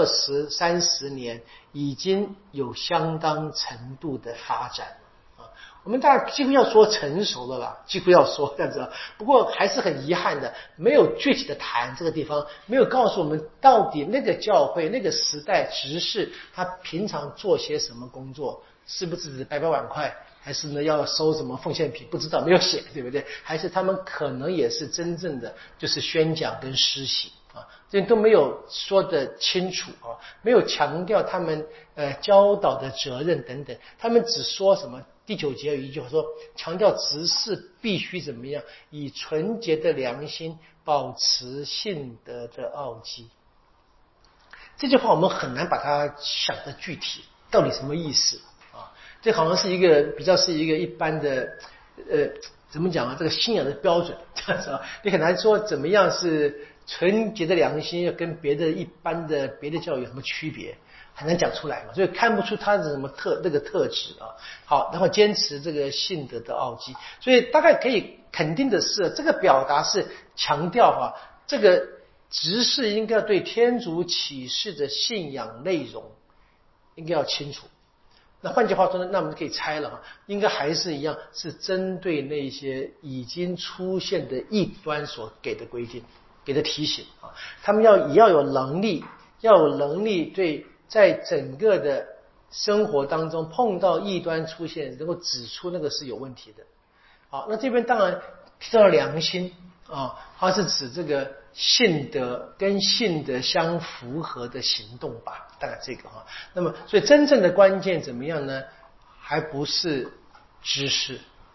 20-30年，已经有相当程度的发展我们大概几乎要说成熟了啦，几乎要说这样子不过还是很遗憾的，没有具体的谈这个地方，没有告诉我们到底那个教会那个时代执事他平常做些什么工作，是不是只摆摆碗筷，还是呢要收什么奉献品，不知道，没有写对不对？还是他们可能也是真正的就是宣讲跟施洗这都没有说得清楚没有强调他们教导的责任等等，他们只说什么第9节有一句话说，强调执事必须怎么样，以纯洁的良心保持信德的奥迹。这句话我们很难把它想得具体，到底什么意思这好像是一个比较是一个一般的怎么讲这个信仰的标准这样子你很难说怎么样是纯洁的良心要跟别的一般的别的教育有什么区别，很难讲出来嘛，所以看不出他的什么那个特质好，然后坚持这个信德的奥迹，所以大概可以肯定的是，这个表达是强调这个执事应该要对天主启示的信仰内容应该要清楚。那换句话说呢，那我们可以猜了应该还是一样，是针对那些已经出现的异端所给的规定，给的提醒他们也要有能力，对在整个的生活当中碰到异端出现，能够指出那个是有问题的。好，那这边当然提到了良心它是指这个信德跟信德相符合的行动吧，大概这个那么所以真正的关键怎么样呢？还不是知识，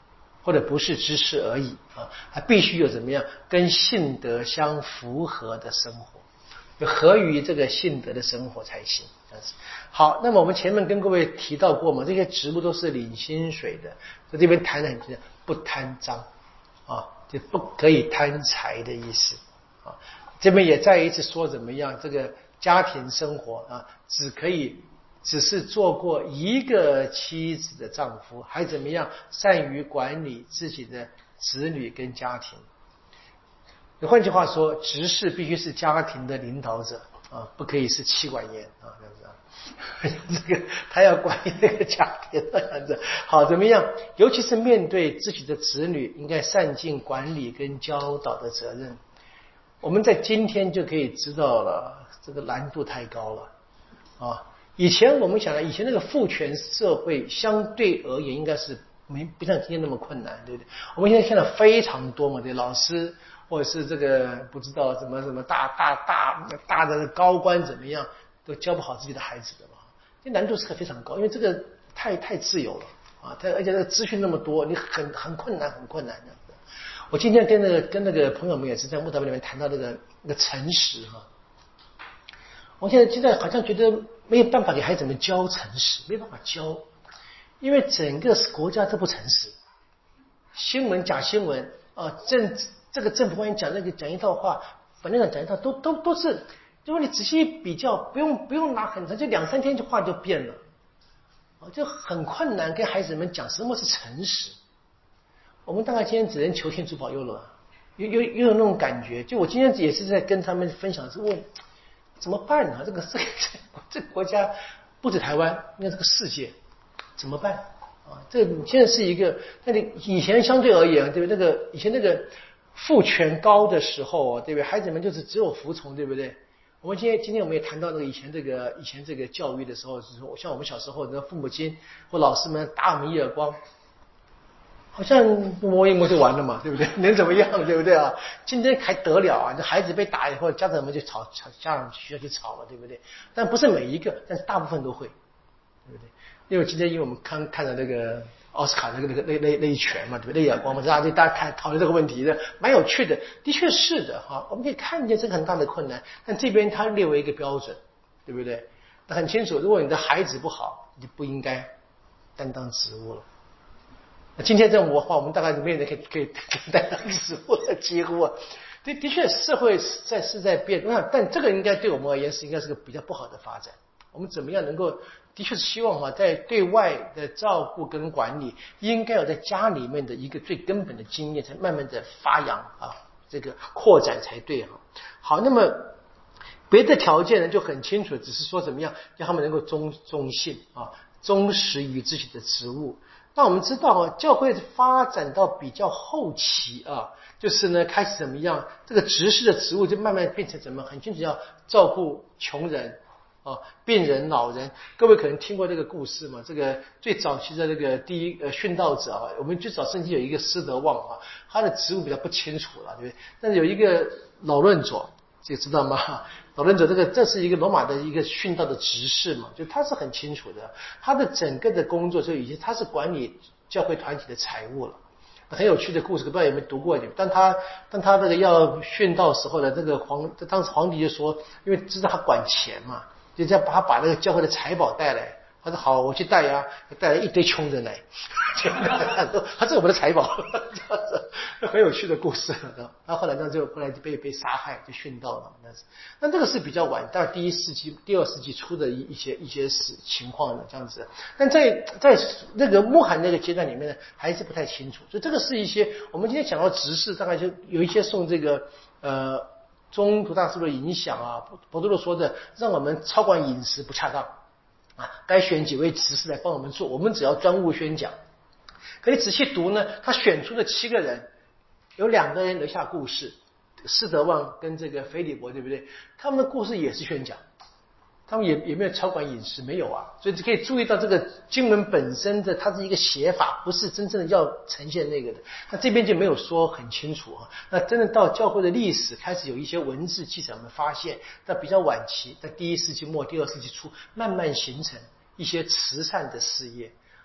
或者不是知识而已啊，还必须有怎么样跟信德相符合的生活，有合于这个信德的生活才行。好，那么我们前面跟各位提到过嘛，这些职务都是领薪水的，在这边谈的很清楚，不贪赃啊，就不可以贪财的意思啊。这边也再一次说怎么样，这个家庭生活啊，只是做过一个妻子的丈夫，还怎么样善于管理自己的子女跟家庭。换句话说，执事必须是家庭的领导者啊，不可以是妻管严啊，这样子啊。这个他要管理这个家庭这样子。好，怎么样？尤其是面对自己的子女，应该善尽管理跟教导的责任。我们在今天就可以知道了，这个难度太高了啊！以前我们想，以前那个父权社会相对而言应该是不像今天那么困难，对不对？我们现在看到非常多嘛，对老师或者是这个不知道什么大的高官怎么样，都教不好自己的孩子的嘛，这难度是非常高，因为这个太自由了啊，而且这个资讯那么多，你很困难这样子。我今天跟那个朋友们也是在慕道会里面谈到那个诚实哈。我现在好像觉得没有办法给孩子们教诚实，没办法教，因为整个国家都不诚实，新闻假新闻啊，这个政府官员讲一套话，反正讲一套都是，如果你仔细比较，不用拿很长，就2-3天就话就变了，就很困难跟孩子们讲什么是诚实。我们大概今天只能求天主保佑了，有那种感觉。就我今天也是在跟他们分享，是问怎么办呢？这个国家不止台湾，应该这个世界怎么办啊？这个现在是一个，那你以前相对而言，对不对？以前那个父权高的时候，对不对？孩子们就是只有服从，对不对？我们今天我们也谈到那个以前这个教育的时候，是说像我们小时候，父母亲或老师们打我们一耳光。好像摸一摸就完了嘛，对不对？能怎么样，对不对啊？今天还得了啊？这孩子被打以后，家长们就吵，家长学校就吵了，对不对？但不是每一个，但是大部分都会，对不对？因为我们看了那个奥斯卡那一拳嘛，对不对？那眼光嘛，大家讨论这个问题的，蛮有趣的。的确是的哈，我们可以看见这个很大的困难，但这边它列为一个标准，对不对？那很清楚，如果你的孩子不好，你就不应该担当职务了。今天这种话，我们大概没有人可以担当职务的几乎啊。的确，社会是在变，但这个应该对我们而言应该是个比较不好的发展。我们怎么样能够，的确是希望在对外的照顾跟管理，应该有在家里面的一个最根本的经验，才慢慢的发扬啊，这个扩展才对哈。好，那么别的条件呢就很清楚，只是说怎么样让他们能够忠信啊，忠实于自己的职务。那我们知道教会发展到比较后期啊，就是呢开始怎么样，这个执事的职务就慢慢变成怎么很清楚要照顾穷人啊、病人、老人。各位可能听过这个故事嘛？这个最早期的这个第一殉道者啊，我们最早圣经有一个施德旺啊，他的职务比较不清楚了，对不对？但是有一个老论佐，这个知道吗？老论佐这是一个罗马的一个殉道的执事嘛，就他是很清楚的，他的整个的工作就已经他是管理教会团体的财务了。很有趣的故事，不知道有没有读过？当他这个要殉道时候呢，当时皇帝就说，因为知道他管钱嘛，就这样把那个教会的财宝带来。他说好，我去带呀，带来一堆穷人来，他是我们的财宝，这样子很有趣的故事。然后后来就被杀害，就殉道了。但这个是比较晚，大概第2世纪初的一些情况的这样子。但在那个穆罕那个阶段里面呢，还是不太清楚。所以这个是一些我们今天讲到执事，大概就有一些受这个中途大师的影响啊。博多罗说的，让我们超管饮食不恰当。该选几位执事来帮我们做，我们只要专务宣讲。可你仔细读呢，他选出的7个人，有2个人留下故事，施德旺跟这个腓利伯，对不对？他们的故事也是宣讲，他们也没有超管饮食，没有啊。所以可以注意到这个经文本身的它是一个写法，不是真正的要呈现那个的。那这边就没有说很清楚啊。那真的到教会的历史开始有一些文字记载，我们发现在比较晚期，在第1世纪末、第2世纪初，慢慢形成一些慈善的事业。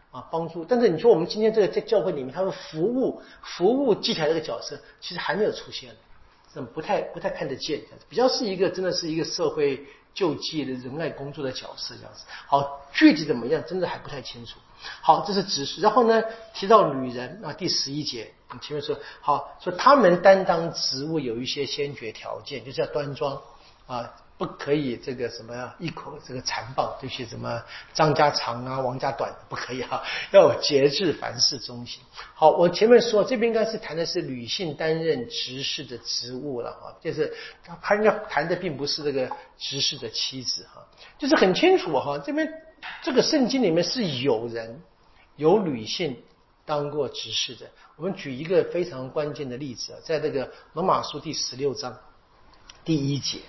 帮助。但是你说我们今天这个在教会里面，他们服务祭台这个角色，其实还没有出现，不太看得见，比较是一个真的是一个社会救济的仁爱工作的角色这样子。好，具体怎么样，真的还不太清楚。好，这是执事。然后呢，提到女人第11节，我们前面说好，说他们担当职务有一些先决条件，就是要端庄不可以这个什么一口这个残暴，这些什么张家长王家短不可以要有节制，凡事忠心。好，我前面说这边应该是谈的是女性担任执事的职务了就是他应该谈的并不是这个执事的妻子就是很清楚这边这个圣经里面是有女性当过执事的。我们举一个非常关键的例子在这个罗马书第16章第1节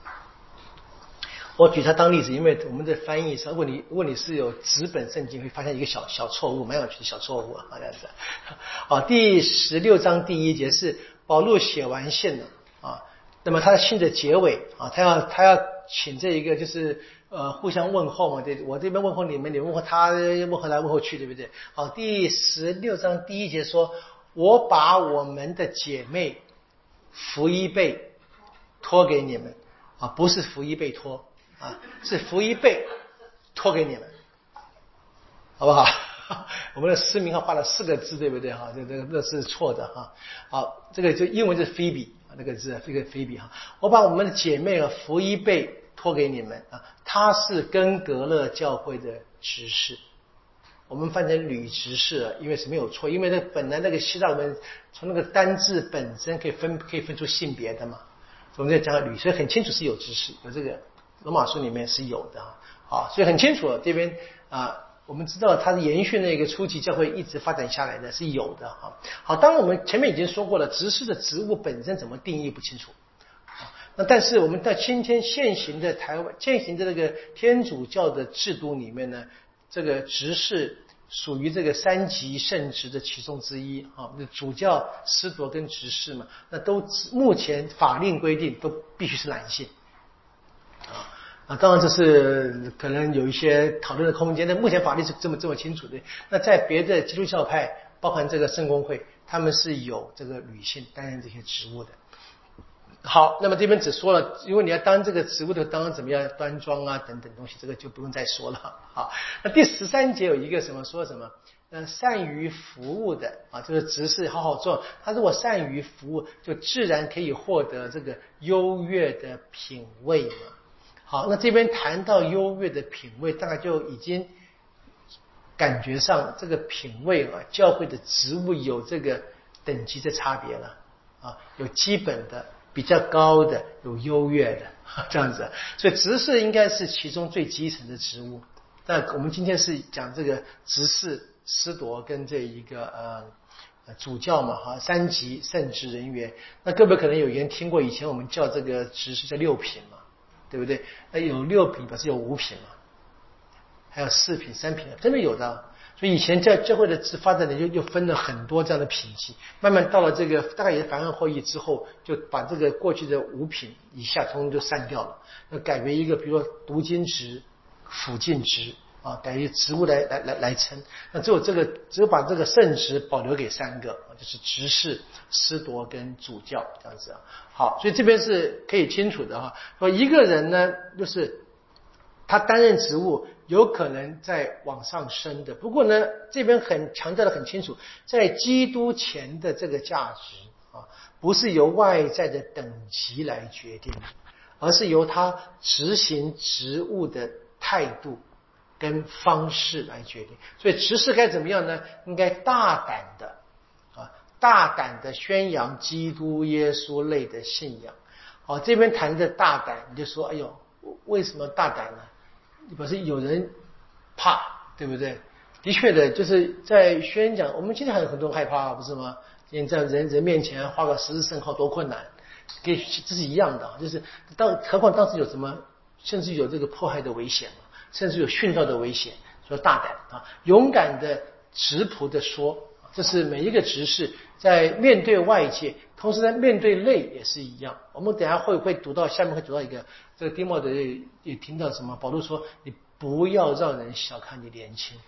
我举它当例子，因为我们的翻译上，如果你是有纸本圣经，会发现一个小错误，蛮有趣的小错误这样子第16章第1节是保罗写完信了那么他的信的结尾他要请这一个就是互相问候嘛，对，我这边问候你们，你问候他，问候来问候去，对不对？好，第16章第1节说，我把我们的姐妹福一辈托给你们不是福一辈托是福一辈托给你们，好不好？我们的诗名画了4个字，对不对这是错的好，这个就英文是 Phoebe 那个字，这个 Phoebe 我把我们的姐妹福一辈托给你们她是根格勒教会的执事。我们翻成女执事因为是没有错，因为本来那个希腊文从那个单字本身可以分出性别的嘛，我们在讲女，所以很清楚是有执事，有这个罗马书里面是有的所以很清楚这边我们知道它是延续那个初级教会一直发展下来的，是有的好，当然我们前面已经说过了，执事的职务本身怎么定义不清楚那但是我们在今天现行的这个天主教的制度里面呢，这个执事属于这个3级圣职的其中之一主教、司铎跟执事嘛，那都目前法令规定都必须是男性当然这是可能有一些讨论的空间，但目前法律是这么清楚的。那在别的基督教派，包含这个圣公会，他们是有这个女性担任这些职务的。好，那么这边只说了，因为你要当这个职务的，当然怎么样端庄等等东西，这个就不用再说了好，那第13节有一个说什么善于服务的就是执事好好做，他如果善于服务，就自然可以获得这个优越的品位嘛。好，那这边谈到优越的品位，大概就已经感觉上这个品位教会的职务有这个等级的差别了有基本的、比较高的、有优越的这样子，所以执事应该是其中最基层的职务。但我们今天是讲这个执事、司铎跟这一个主教嘛3级圣职人员。那各位可能有人听过，以前我们叫这个执事叫6品嘛，对不对？那有6品表示有5品嘛，还有4品、3品，真的有的。所以以前在教会的发展呢，又分了很多这样的品级，慢慢到了这个大概也是凡尔会议之后，就把这个过去的5品以下通通就删掉了，那改为一个比如说读经职、辅进职改为职务来称。那只有把这个圣职保留给3个，就是执事、司铎跟主教这样子好，所以这边是可以清楚的说一个人呢，就是他担任职务有可能在往上升的，不过呢，这边很强调的很清楚，在基督前的这个价值不是由外在的等级来决定的，而是由他执行职务的态度跟方式来决定。所以执事该怎么样呢？应该大胆的宣扬基督耶稣类的信仰这边谈的大胆，你就说哎呦，为什么大胆呢？表示有人怕，对不对？的确的，就是在宣讲，我们今天还有很多人害怕，不是吗？今天在人面前画个十字圣号多困难，这是一样的，就是何况当时有什么，甚至有这个迫害的危险嘛，甚至有殉道的危险，说大胆勇敢的直朴的说，这是每一个执事在面对外界，同时在面对内也是一样。我们等一下会读到下面会读到一个这个丁默德也听到什么，保罗说你不要让人小看你年轻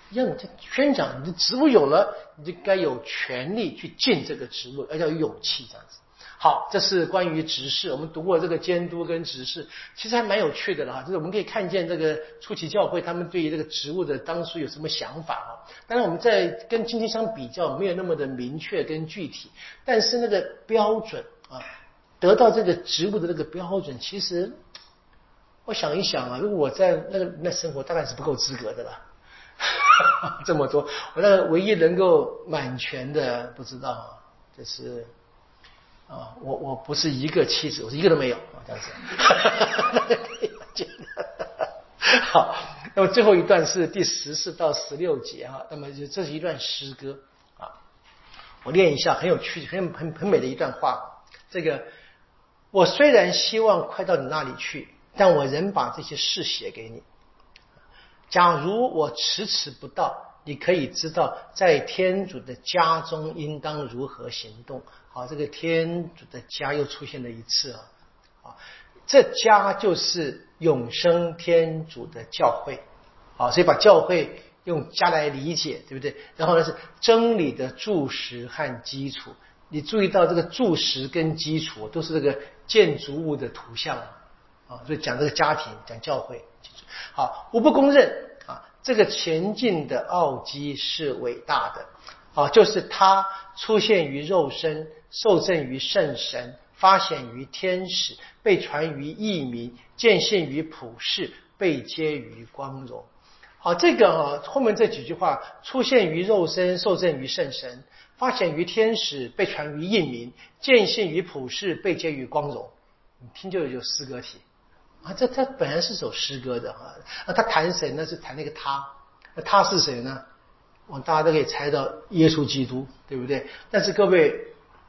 让你宣讲，你的职务有了，你就该有权利去尽这个职务，而且要有勇气这样子。好，这是关于执事，我们读过这个监督跟执事，其实还蛮有趣的啦。就是我们可以看见这个初期教会他们对于这个职务的当初有什么想法啊？当然我们在跟今天相比较，没有那么的明确跟具体，但是那个标准啊，得到这个职务的那个标准，其实我想一想啊，如果我在那生活，大概是不够资格的了。这么多，我那唯一能够满全的，不知道啊，就是我不是一个妻子，我是一个都没有啊，这样子。好，那么最后一段是第14到16节啊，那么这是一段诗歌啊，我念一下，很有趣，很美的一段话。这个，我虽然希望快到你那里去，但我仍把这些事写给你。假如我迟迟不到，你可以知道在天主的家中应当如何行动。好，这个天主的家又出现了一次啊，这家就是永生天主的教会啊，所以把教会用家来理解，对不对？然后呢是真理的柱石和基础。你注意到这个柱石跟基础都是这个建筑物的图像啊，所以讲这个家庭，讲教会。好，无不公认啊，这个前进的奥基是伟大的啊，就是他出现于肉身，受赠于圣神，发显于天使，被传于异民，见现于普世，被接于光荣。好，这个后面这几句话，出现于肉身，受赠于圣神，发显于天使，被传于异民，见现于普世，被接于光荣。你听就有诗歌体啊，这他本来是首诗歌的啊，他谈谁呢？是谈那个他，那他是谁呢？大家都可以猜到耶稣基督，对不对？但是各位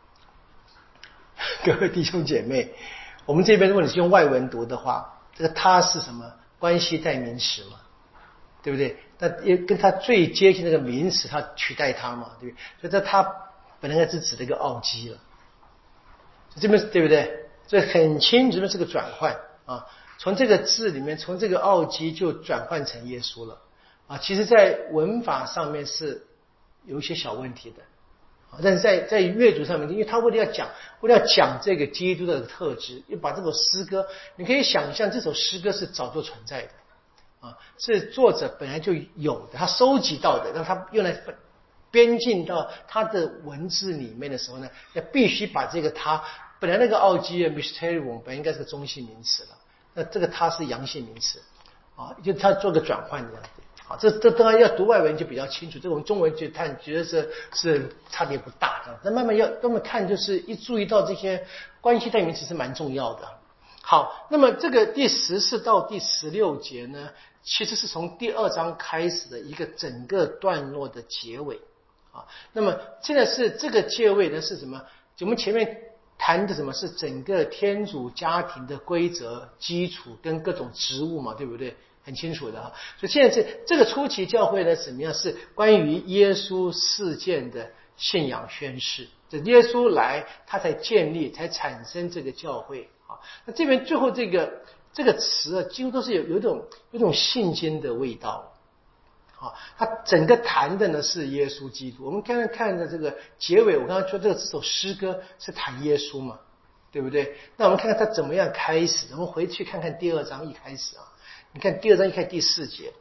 弟兄姐妹，我们这边如果你是用外文读的话，这个他是什么？关系代名词嘛，对不对？那也跟他最接近那个名词，他取代他嘛，对不对？所以这他本来是指的一个奥基了，这边对不对？所以很清楚，这边是个转换啊，从这个字里面，从这个奥基就转换成耶稣了啊。其实，在文法上面是有一些小问题的啊，但是在阅读上面，因为他为了要讲这个基督的特质，又把这首诗歌，你可以想象这首诗歌是早就存在的啊，是作者本来就有的，他收集到的，让他用来编进到他的文字里面的时候呢，要必须把这个他本来那个奥基的 mysterium 本来应该是个中性名词了，那这个他是阳性名词啊，就他做个转换这样子。好，这当然要读外文就比较清楚，这我们中文就看觉得是差别不大的。那慢慢看，就是一注意到这些关系代名词是蛮重要的。好，那么这个第14到第16节呢，其实是从第2章开始的一个整个段落的结尾啊。那么现在是这个结尾呢是什么？我们前面谈的什么是整个天主家庭的规则、基础跟各种职务嘛，对不对？很清楚的啊。所以现在这个初期教会呢，怎么样？是关于耶稣事件的信仰宣誓。这耶稣来，他才建立、才产生这个教会啊。那这边最后这个词啊，几乎都是有种信经的味道。啊，他整个谈的呢是耶稣基督。我们刚才看的这个结尾，我刚刚说这首诗歌是谈耶稣嘛，对不对？那我们看看他怎么样开始。我们回去看看第2章一开始啊，你看第2章一开始第4节。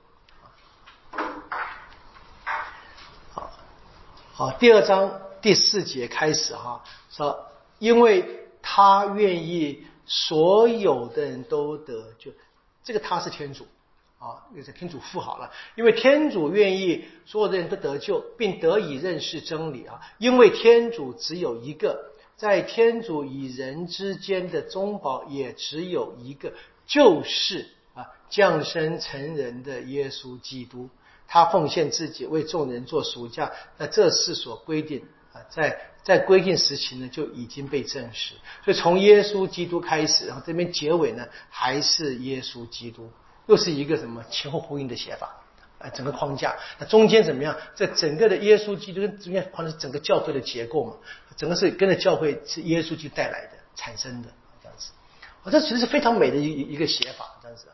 好，第2章第4节开始哈，说因为他愿意所有的人都得救，这个他是天主。啊，那是天主父好了，因为天主愿意所有的人都得救，并得以认识真理啊。因为天主只有一个，在天主与人之间的中保也只有一个，就是降生成人的耶稣基督。他奉献自己为众人做赎价，那这是所规定啊，在规定时期呢就已经被证实。所以从耶稣基督开始，然后这边结尾呢还是耶稣基督。又是一个什么前后呼应的写法整个框架。那中间怎么样？这整个的耶稣基督跟中间框的是整个教会的结构嘛，整个是跟着教会是耶稣基督带来的产生的这样子。这其实是非常美的一个写法这样子。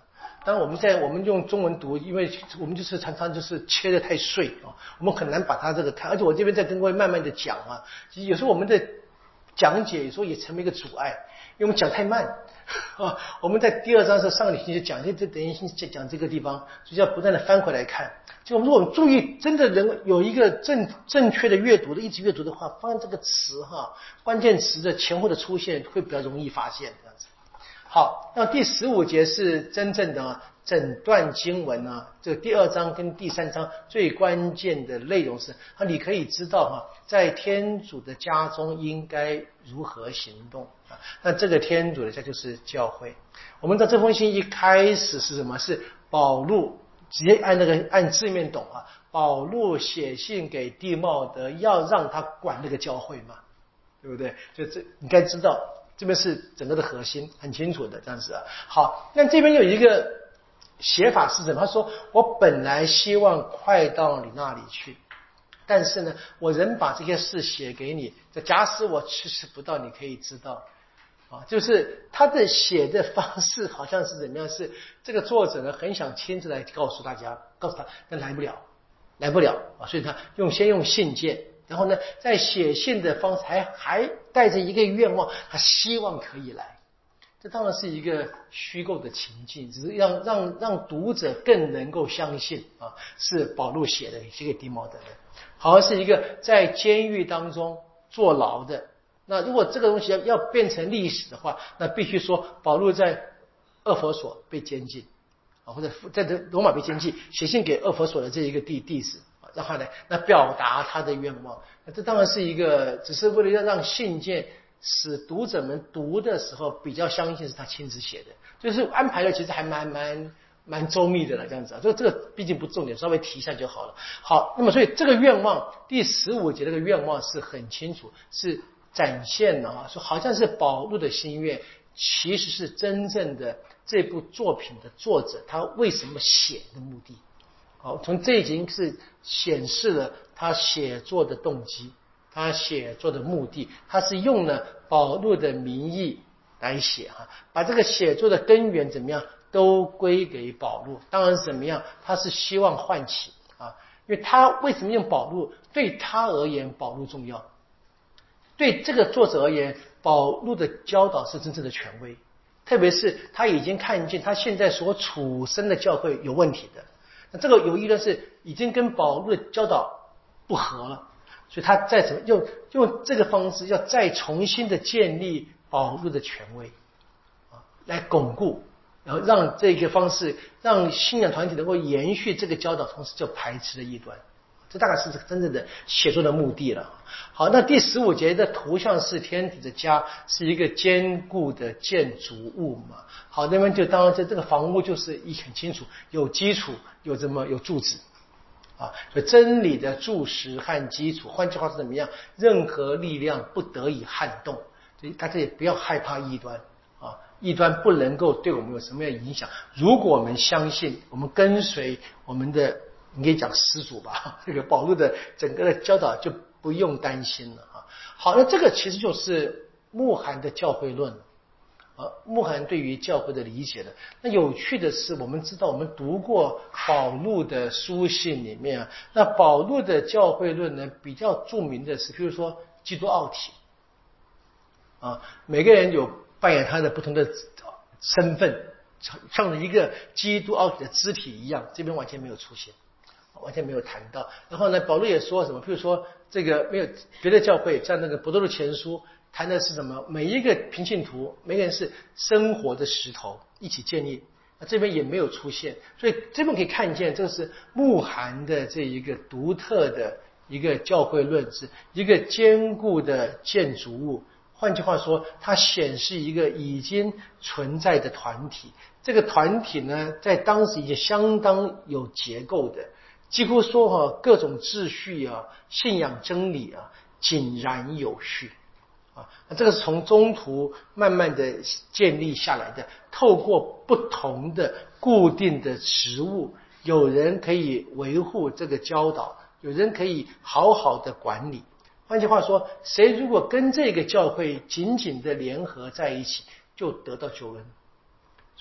当然我们用中文读，因为我们就是常常就是切得太碎啊，我们很难把它这个看。而且我这边在跟各位慢慢的讲啊，其实有时候我们的讲解有时候也成为一个阻碍，因为我们讲太慢啊。我们在第2章的时候，上个礼拜就讲，这等于讲这个地方，所以要不断的翻回来看。就如果我们注意，真的能有一个正确的阅读的，一直阅读的话，发现这个词关键词的前后的出现会比较容易发现这样子。好，那第15节是真正的整段经文呢，这个第2章跟第3章最关键的内容是，你可以知道在天主的家中应该如何行动啊。那这个天主的家就是教会。我们的这封信一开始是什么？是保禄直接按字面懂啊，保禄写信给弟茂德，要让他管那个教会嘛，对不对？就这你该知道。这边是整个的核心，很清楚的这样子啊。好，那这边有一个写法是什么？他说：“我本来希望快到你那里去，但是呢，我仍把这些事写给你。假使我迟迟不到，你可以知道。”啊，就是他的写的方式好像是怎么样？是这个作者呢很想亲自来告诉大家，告诉他，但来不了啊，所以他先用信件。然后呢，在写信的方式还带着一个愿望，他希望可以来。这当然是一个虚构的情境，只是让读者更能够相信啊，是保禄写的，写给弟茂德的。好像是一个在监狱当中坐牢的。那如果这个东西要变成历史的话，那必须说保禄在厄弗所被监禁啊，或者在罗马被监禁，写信给厄弗所的这一个弟子。让他来，那表达他的愿望，那这当然是一个，只是为了要让信件使读者们读的时候比较相信是他亲自写的，就是安排的其实还蛮周密的了，这样子啊。这个毕竟不重点，稍微提一下就好了。好，那么所以这个愿望，第15节这个愿望是很清楚，是展现了啊，说好像是保禄的心愿，其实是真正的这部作品的作者他为什么写的目的。好，从这已经是显示了他写作的动机，他写作的目的，他是用了保禄的名义来写把这个写作的根源怎么样都归给保禄。当然是怎么样，他是希望唤起啊，因为他为什么用保禄？对他而言，保禄重要；对这个作者而言，保禄的教导是真正的权威，特别是他已经看见他现在所处身的教会有问题的。那这个有意的是已经跟保禄的教导不合了，所以他再怎么用这个方式要再重新的建立保禄的权威啊，来巩固，然后让这个方式让信仰团体能够延续这个教导，同时就排斥了异端。这大概是真正的写作的目的了。好，那第15节的图像是天主的家，是一个坚固的建筑物嘛。好，那么就当然这个房屋就是很清楚，有基础，有柱子啊，所以真理的柱石和基础。换句话是怎么样？任何力量不得以撼动，所以大家也不要害怕异端啊，异端不能够对我们有什么样的影响。如果我们相信，我们跟随我们的。你可以讲始祖吧，这个保禄的整个的教导就不用担心了啊。好，那这个其实就是穆罕的教会论啊，穆罕对于教会的理解的。那有趣的是，我们知道我们读过保禄的书信里面啊，那保禄的教会论呢比较著名的是，譬如说基督奥体啊，每个人有扮演他的不同的身份，像一个基督奥体的肢体一样，这边完全没有出现。完全没有谈到。然后呢，保禄也说什么？譬如说，这个没有别的教会，像那个伯多禄前书谈的是什么？每一个平信徒，每个人是生活的石头，一起建立。这边也没有出现，所以这边可以看见，这是穆罕的这一个独特的一个教会论，是一个坚固的建筑物。换句话说，它显示一个已经存在的团体。这个团体呢，在当时也相当有结构的。几乎说各种秩序啊、信仰真理啊，井然有序啊。那这个是从中途慢慢的建立下来的，透过不同的固定的职务，有人可以维护这个教导，有人可以好好的管理。换句话说，谁如果跟这个教会紧紧的联合在一起，就得到救恩。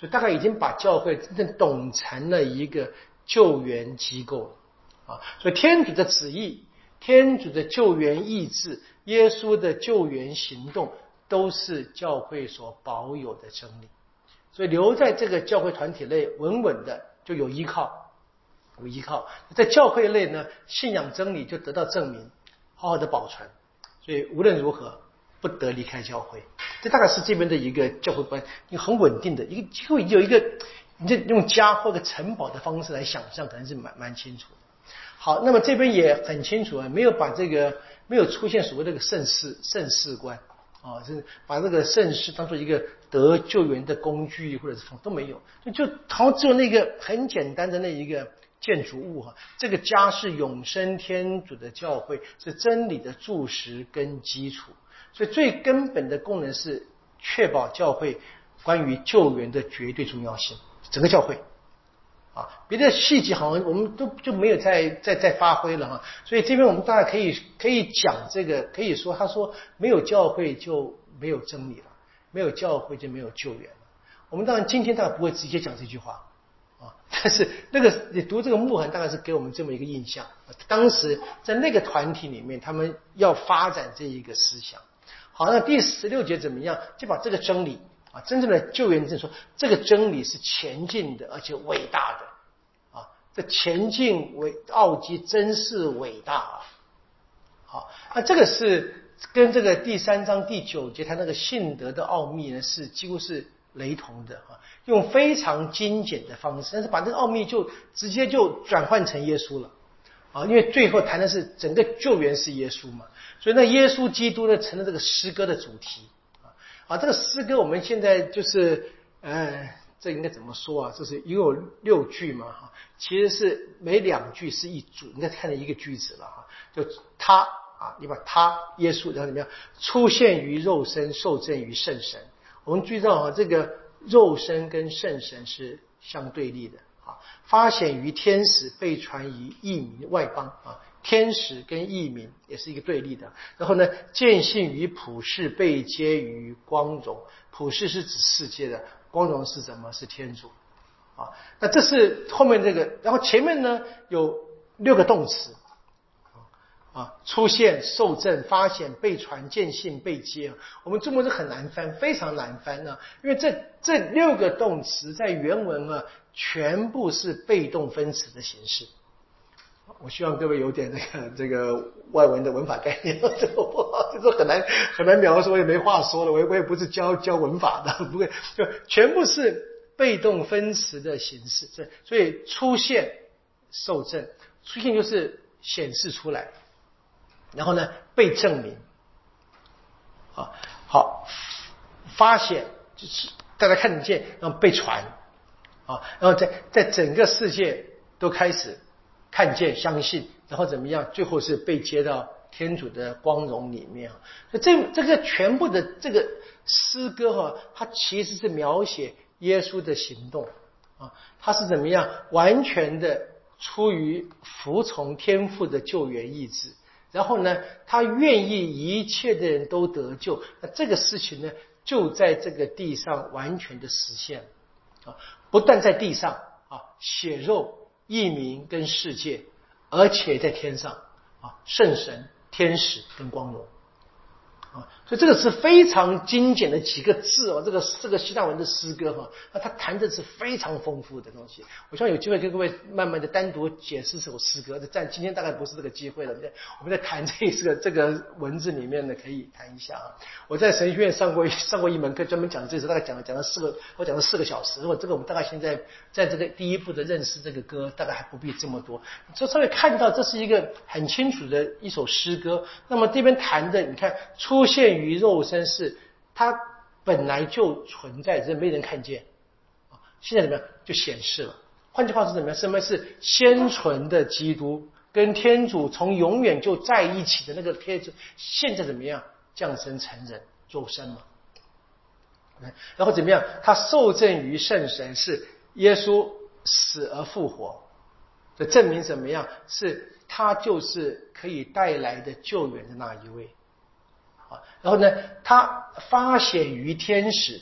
所以大概已经把教会真正懂成了一个救援机构了啊。所以天主的旨意、天主的救援意志、耶稣的救援行动，都是教会所保有的真理。所以留在这个教会团体内，稳稳的就有依靠，有依靠。在教会内呢，信仰真理就得到证明，好好的保存。所以无论如何不得离开教会。这大概是这边的一个教会观，一个很稳定的一个机会，有一个你就用家或者城堡的方式来想象，可能是蛮清楚的。好，那么这边也很清楚啊，没有出现所谓这个圣事观啊，是把这个圣事当做一个得救援的工具，或者是都没有，就好像只有那个很简单的那一个建筑物哈。这个家是永生天主的教会，是真理的柱石跟基础，所以最根本的功能是确保教会关于救援的绝对重要性，整个教会。啊，别的细节好像我们就没有再发挥了哈，所以这边我们大概可以讲这个，可以说他说没有教会就没有真理了，没有教会就没有救援了。我们当然今天大概不会直接讲这句话啊，但是那个你读这个牧函大概是给我们这么一个印象，当时在那个团体里面，他们要发展这一个思想。好，那第16节怎么样？就把这个真理。啊，真正的救援者说，这个真理是前进的，而且伟大的啊！这前进奥基真是伟大啊！好，那这个是跟这个第3章第9节他那个信德的奥秘呢，是几乎是雷同的啊，用非常精简的方式，但是把这个奥秘就直接就转换成耶稣了啊！因为最后谈的是整个救援是耶稣嘛，所以那耶稣基督呢成了这个诗歌的主题。啊，这个诗歌我们现在就是，这应该怎么说啊？就是一共有6句嘛，哈，其实是每2句是一组，应该看成一个句子了哈。就他啊，你把他耶稣，然后怎么样出现于肉身，受赠于圣神。我们注意到啊，这个肉身跟圣神是相对立的啊，发显于天使，被传于异民外邦啊。天使跟异民也是一个对立的，然后呢，见信于普世，被接于光荣。普世是指世界的，光荣是什么？是天主啊。那这是后面这个，然后前面呢有6个动词啊，出现、受赠、发显、被传、见信、被接。我们中文是很难翻，非常难翻呢，因为这6个动词在原文啊，全部是被动分词的形式。我希望各位有点这个外文的文法概念，这个很难描述，我也没话说了，我也不是教文法的，不会，就全部是被动分词的形式，所以出现、受赠，出现就是显示出来，然后呢被证明，啊，好，发显就是大家看得见，然后被传，啊，然后在整个世界都开始看见、相信，然后怎么样？最后是被接到天主的光荣里面。所以这个全部的这个诗歌哈，它其实是描写耶稣的行动啊，他是怎么样完全的出于服从天父的救援意志，然后呢，他愿意一切的人都得救。那这个事情呢，就在这个地上完全的实现啊，不但在地上啊，血肉。异民跟世界，而且在天上啊，圣神、天使跟光荣啊，所以这个是非常精简的几个字哦。这个希腊文的诗歌哈，它谈的是非常丰富的东西。我希望有机会跟各位慢慢的单独解释这首诗歌。但今天大概不是这个机会了，我们在谈这个文字里面呢，可以谈一下啊。我在神学院上过一门课，专门讲这首，大概讲了我讲了4个小时。这个我们大概现在在这个第一步的认识这个歌，大概还不必这么多，就稍微看到这是一个很清楚的一首诗歌。那么这边谈的，你看出现于肉身是它本来就存在，只是没人看见啊。现在怎么样就显示了？换句话说怎么样？什么是先存的基督跟天主从永远就在一起的那个天主，现在怎么样降生成人肉身嘛？然后怎么样？他受赠于圣神，是耶稣死而复活，这证明怎么样？是他就是可以带来的救援的那一位。然后呢，他发显于天使，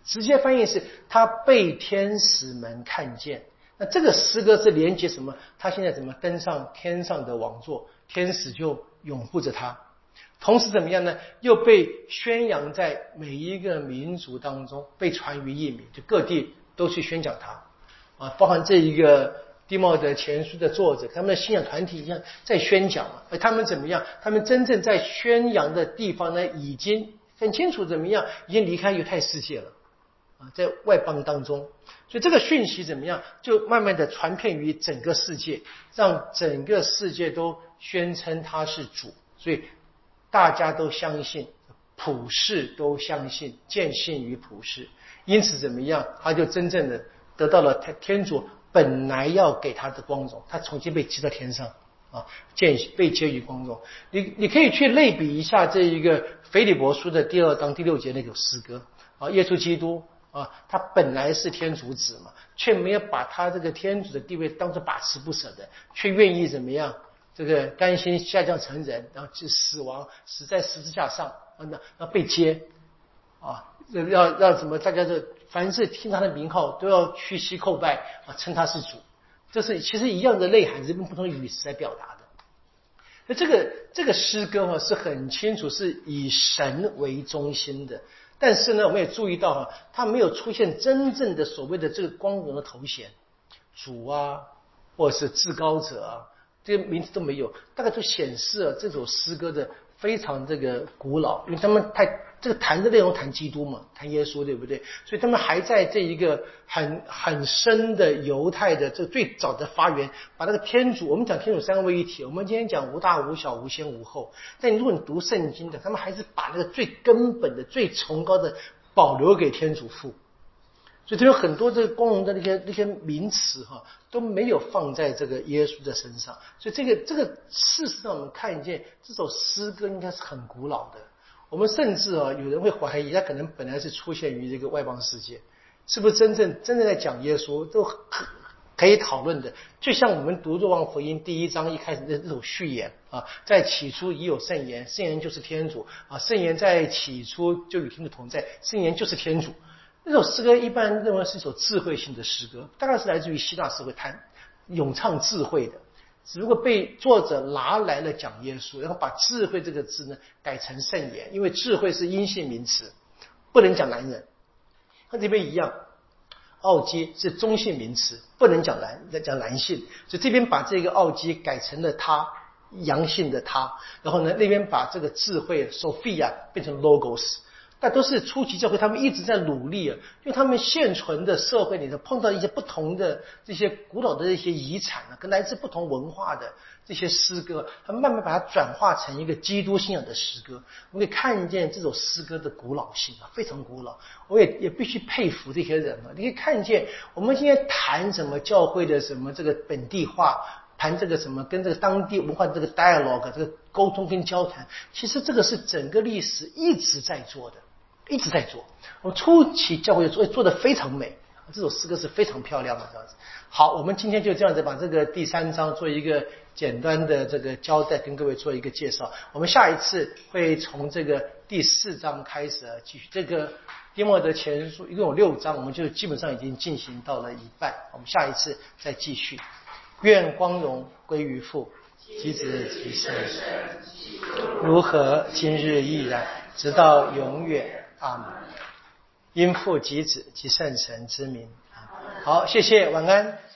直接翻译是他被天使们看见。那这个诗歌是连接什么？他现在怎么登上天上的王座，天使就拥护着他，同时怎么样呢？又被宣扬在每一个民族当中，被传于异民，就各地都去宣讲他包含这一个地貌的前书的作者，他们的信仰团体一样在宣讲而他们怎么样？他们真正在宣扬的地方呢，已经很清楚怎么样？已经离开犹太世界了在外邦当中，所以这个讯息怎么样？就慢慢的传遍于整个世界，让整个世界都宣称他是主，所以大家都相信，普世都相信，见信于普世。因此怎么样？他就真正的得到了天主本来要给他的光荣，他重新被提到天上被接于光荣。你可以去类比一下这一个腓立伯书的第2章第6节那个诗歌耶稣基督他本来是天主子嘛，却没有把他这个天主的地位当作把持不舍的，却愿意怎么样？这个甘心下降成人，然后去死在十字架上，那被接要怎么？大家凡是听他的名号都要屈膝叩拜称他是主。这是其实一样的内涵，是用不同的语词来表达的。那这个诗歌是很清楚是以神为中心的。但是呢，我们也注意到它没有出现真正的所谓的这个光荣的头衔，主或者是至高者这些名字都没有，大概就显示了这首诗歌的非常这个古老，因为他们这个谈的内容谈基督嘛，谈耶稣，对不对？所以他们还在这一个很深的犹太的这最早的发源，把那个天主，我们讲天主三位一体，我们今天讲无大无小无先无后，但如果你读圣经的，他们还是把那个最根本的最崇高的保留给天主父。所以它有很多这个光荣的那些名词都没有放在这个耶稣的身上。所以这个事实上我们看见这首诗歌应该是很古老的。我们甚至有人会怀疑它可能本来是出现于这个外邦世界，是不是真正在讲耶稣都可以讨论的。就像我们读若望福音第1章一开始的这首序言在起初已有圣言，圣言就是天主圣言在起初就与天主同在，圣言就是天主。那首诗歌一般认为是一首智慧性的诗歌，大概是来自于希腊社会咏唱智慧的，只不过被作者拿来了讲耶稣，然后把智慧这个字呢改成圣言，因为智慧是阴性名词，不能讲男人。和这边一样，奥基是中性名词，不能讲男性，所以这边把这个奥基改成了他，阳性的他，然后呢那边把这个智慧 Sophia 变成 Logos。但都是初期教会，他们一直在努力因为他们现存的社会里头碰到一些不同的这些古老的这些遗产跟来自不同文化的这些诗歌，他们慢慢把它转化成一个基督信仰的诗歌。我们可以看见这首诗歌的古老性非常古老。我也必须佩服这些人你可以看见我们今天谈什么教会的什么这个本地化，谈这个什么跟这个当地文化的这个 dialogue 这个沟通跟交谈，其实这个是整个历史一直在做的。一直在做，我们初期教会做得非常美，这首诗歌是非常漂亮的这样子。好，我们今天就这样子把这个第3章做一个简单的这个交代，跟各位做一个介绍。我们下一次会从这个第4章开始继续。这个丁默德前书一共有6章，我们就基本上已经进行到了一半，我们下一次再继续。愿光荣归于父、及子、及圣神，如何今日亦然，直到永远。阿们。因父及子及圣神之名。好，谢谢，晚安。